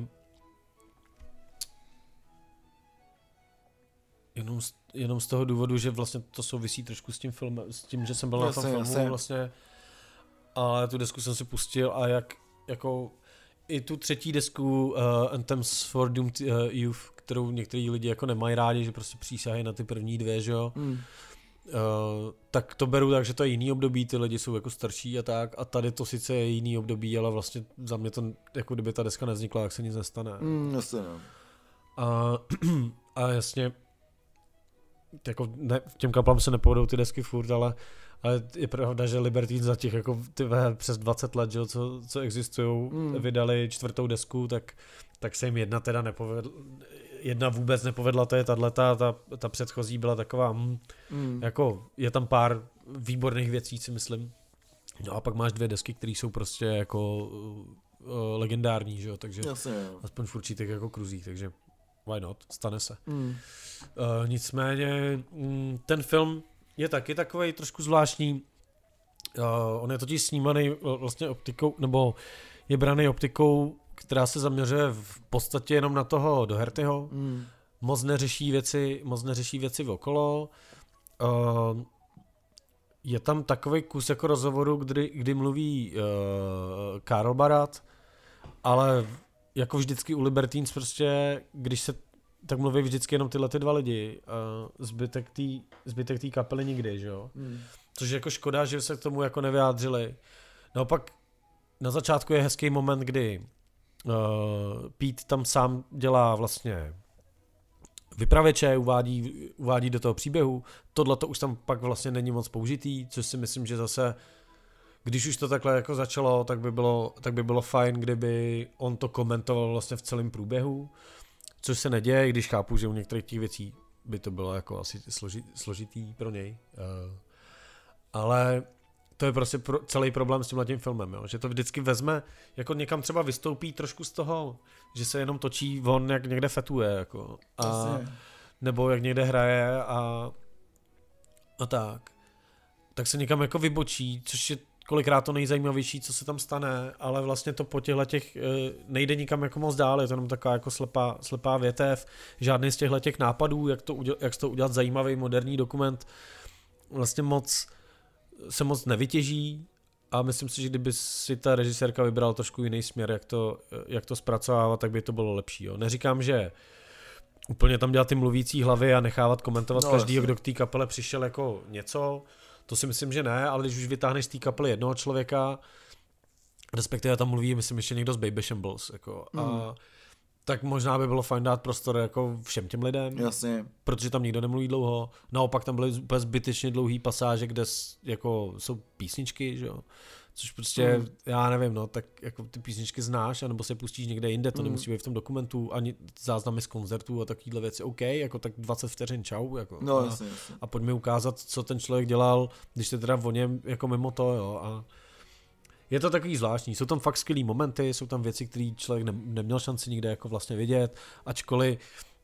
jenom z, jenom z toho důvodu, že vlastně to souvisí trošku s tím filmem, s tím, že jsem byl jasně, na tom filmu vlastně, ale tu desku jsem si pustil a jak jako i tu třetí desku uh, Anthems for Doomed uh, Youth, kterou některý lidi jako nemají rádi, že prostě přísahají na ty první dvě, že jo. Hmm. Uh, tak to beru tak, že to je jiný období, ty lidi jsou jako starší a tak a tady to sice je jiný období, ale vlastně za mě to, jako kdyby ta deska nevznikla, tak se nic nestane. Mm, jasně, no. A, a jasně, jako ne, těm kaplám se nepovedou ty desky furt, ale, ale je pravda, že Libertines za těch jako tyhle přes dvacet let, že, co, co existují, mm. vydali čtvrtou desku, tak, tak se jim jedna teda nepovedla, jedna vůbec nepovedla, to je tato, ta, ta předchozí byla taková, hm, mm. jako je tam pár výborných věcí, si myslím. No a pak máš dvě desky, které jsou prostě jako uh, legendární, že jo, takže jasně, jo. aspoň v určitých jako kruzích, takže why not, stane se. Mm. Uh, nicméně mm, ten film je taky takovej trošku zvláštní, uh, on je totiž snímaný vlastně optikou, nebo je braný optikou, která se zaměřuje v podstatě jenom na toho Dohertyho, mm. moc neřeší věci, moc neřeší věci okolo. Uh, je tam takový kus jako rozhovoru, kdy, kdy mluví uh, Karl Barat, ale jako vždycky u Libertines prostě, když se tak mluví vždycky jenom tyhle ty dva lidi, uh, zbytek té zbytek té kapely nikdy, že jo. Mm. Což je jako škoda, že se k tomu jako nevyjádřili. Naopak na začátku je hezký moment, kdy Uh, Pete tam sám dělá vlastně vypravěče, uvádí, uvádí do toho příběhu. Tohle to už tam pak vlastně není moc použitý, což si myslím, že zase, když už to takhle jako začalo, tak by bylo, tak by bylo fajn, kdyby on to komentoval vlastně v celém průběhu, což se neděje, když chápu, že u některých těch věcí by to bylo jako asi složi, složitý pro něj. Uh, ale to je prostě pro, celý problém s tímhletím filmem, jo? Že to vždycky vezme, jako někam třeba vystoupí trošku z toho, že se jenom točí on, jak někde fetuje, jako, a, nebo jak někde hraje a, a tak. Tak se někam jako vybočí, což je kolikrát to nejzajímavější, co se tam stane, ale vlastně to po těchto těch nejde nikam jako moc dál, je to jenom taková jako slepá, slepá větev, žádný z těchto těch nápadů, jak to, uděl, jak to udělat zajímavý moderní dokument, vlastně moc se moc nevytěží a myslím si, že kdyby si ta režisérka vybrala trošku jiný směr, jak to, jak to zpracovávat, tak by to bylo lepší. Jo. Neříkám, že úplně tam dělat ty mluvící hlavy a nechávat komentovat no, každýho, kdo k té kapele přišel jako něco, to si myslím, že ne, ale když už vytáhneš z té kapely jednoho člověka, respektive tam mluví, myslím, ještě někdo z Baby Shambles, jako, mm. a tak možná by bylo fajn dát prostor jako všem těm lidem, jasně. Protože tam nikdo nemluví dlouho. Naopak tam byly úplně zbytečně dlouhý pasáže, kde jako jsou písničky, že jo. Což prostě, mm. já nevím, no, tak jako ty písničky znáš, anebo se pustíš někde jinde, to mm. nemusí být v tom dokumentu, ani záznamy z koncertů a takovýhle věci, OK, jako tak dvacet vteřin, čau, jako. No, a, jasně, jasně. a pojď mi ukázat, co ten člověk dělal, když se teda o něm jako mimo to, jo, a je to takový zvláštní, jsou tam fakt skvělý momenty, jsou tam věci, které člověk ne, neměl šanci nikde jako vlastně vidět, ačkoliv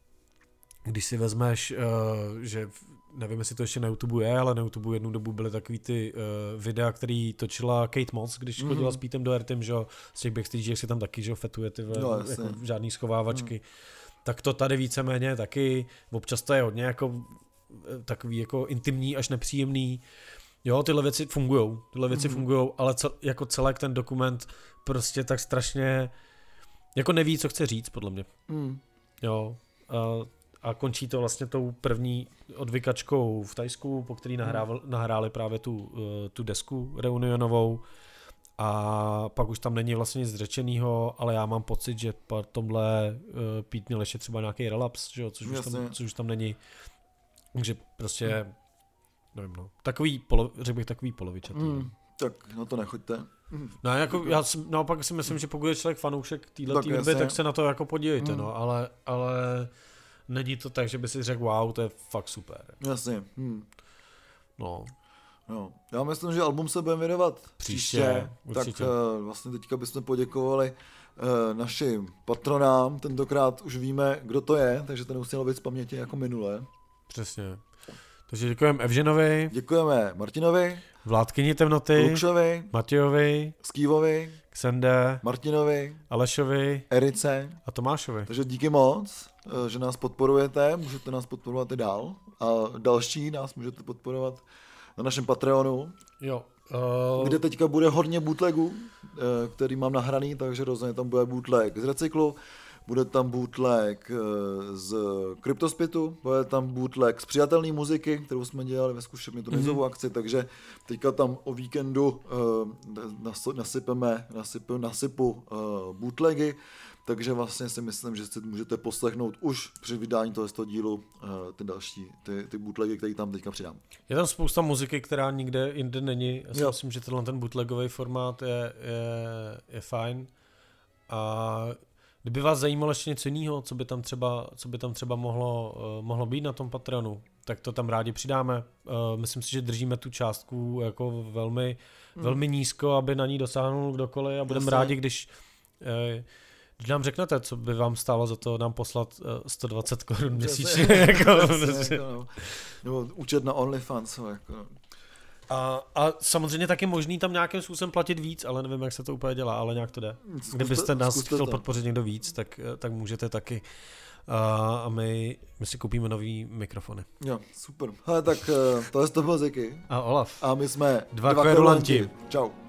když si vezmeš, uh, že nevím, jestli to ještě na YouTube je, ale na YouTube jednu dobu byly takový ty uh, videa, který točila Kate Moss, když mm-hmm. chodila s Petem Dohertym, že z těch backstage si tam taky, že fetuje ty no, jako žádný schovávačky. Mm. Tak to tady víceméně taky, občas to je hodně jako takový jako intimní až nepříjemný. Jo, tyhle věci fungujou, tyhle věci mm. fungujou, ale cel, jako celek ten dokument prostě tak strašně jako neví, co chce říct, podle mě. Mm. Jo, a, a končí to vlastně tou první odvykačkou v Thajsku, po který nahrával, mm. nahráli právě tu, tu desku reunionovou a pak už tam není vlastně nic řečenýho, ale já mám pocit, že po tomhle uh, Pete měl ještě třeba nějaký relaps, že jo, což, už tam, což už tam není. Takže prostě, nevím no, takový, polo, řekl bych takový polovičatý. Hmm, tak na to nechoďte. No jako já si, naopak si myslím, že pokud je člověk fanoušek této hudby, tak se na to jako podívejte, hmm. no, ale, ale není to tak, že by si řekl, wow, to je fakt super. Jasně. Hmm. No. No, já myslím, že album se budeme věnovat příště, příště tak uh, vlastně teďka bychom poděkovali uh, našim patronám, tentokrát už víme, kdo to je, takže to nemuselo být z paměti jako minule. Přesně. Takže děkujeme Evženovi. Děkujeme Martinovi. Vládkyni temnoty. Lukšovi. Matějovi. Skývovi. Ksende. Martinovi. Alešovi. Erice. A Tomášovi. Takže díky moc, že nás podporujete, můžete nás podporovat i dál a další nás můžete podporovat na našem Patreonu, jo, uh... kde teďka bude hodně bootlegů, který mám nahraný, takže rozhodně tam bude bootleg z Recyklu, bude tam bootleg z Kryptospitu, bude tam bootleg z přijatelné muziky, kterou jsme dělali ve zkušebně tu nizovou mm-hmm. akci, takže teďka tam o víkendu uh, nasypeme, nasypu, nasypu uh, bootlegy, takže vlastně si myslím, že si můžete poslechnout už při vydání tohoto dílu uh, ty další, ty, ty bootlegy, které tam teďka přidám. Je tam spousta muziky, která nikde jinde není. Já si jo. myslím, že tenhle ten bootlegový formát je, je, je fajn. A kdyby vás zajímalo ještě něco jiného, co by tam třeba, co by tam třeba mohlo, uh, mohlo být na tom Patreonu, tak to tam rádi přidáme. Uh, myslím si, že držíme tu částku jako velmi, hmm. velmi nízko, aby na ní dosáhnul kdokoliv a budeme rádi, když uh, Když nám řeknete, co by vám stálo za to nám poslat uh, sto dvacet korun měsíčně. jako, jako, no. Nebo účet na OnlyFans. Jako. A, a samozřejmě taky možný tam nějakým způsobem platit víc, ale nevím, jak se to úplně dělá, ale nějak to jde. Zkuste, Kdybyste nás chtěl to. podpořit někdo víc, tak, tak můžete taky. Uh, a my, my si koupíme nový mikrofony. Jo, super. Hele, tak uh, tohle to byl Ziky. A Olaf. A my jsme dva, dva kverulanti. Čau.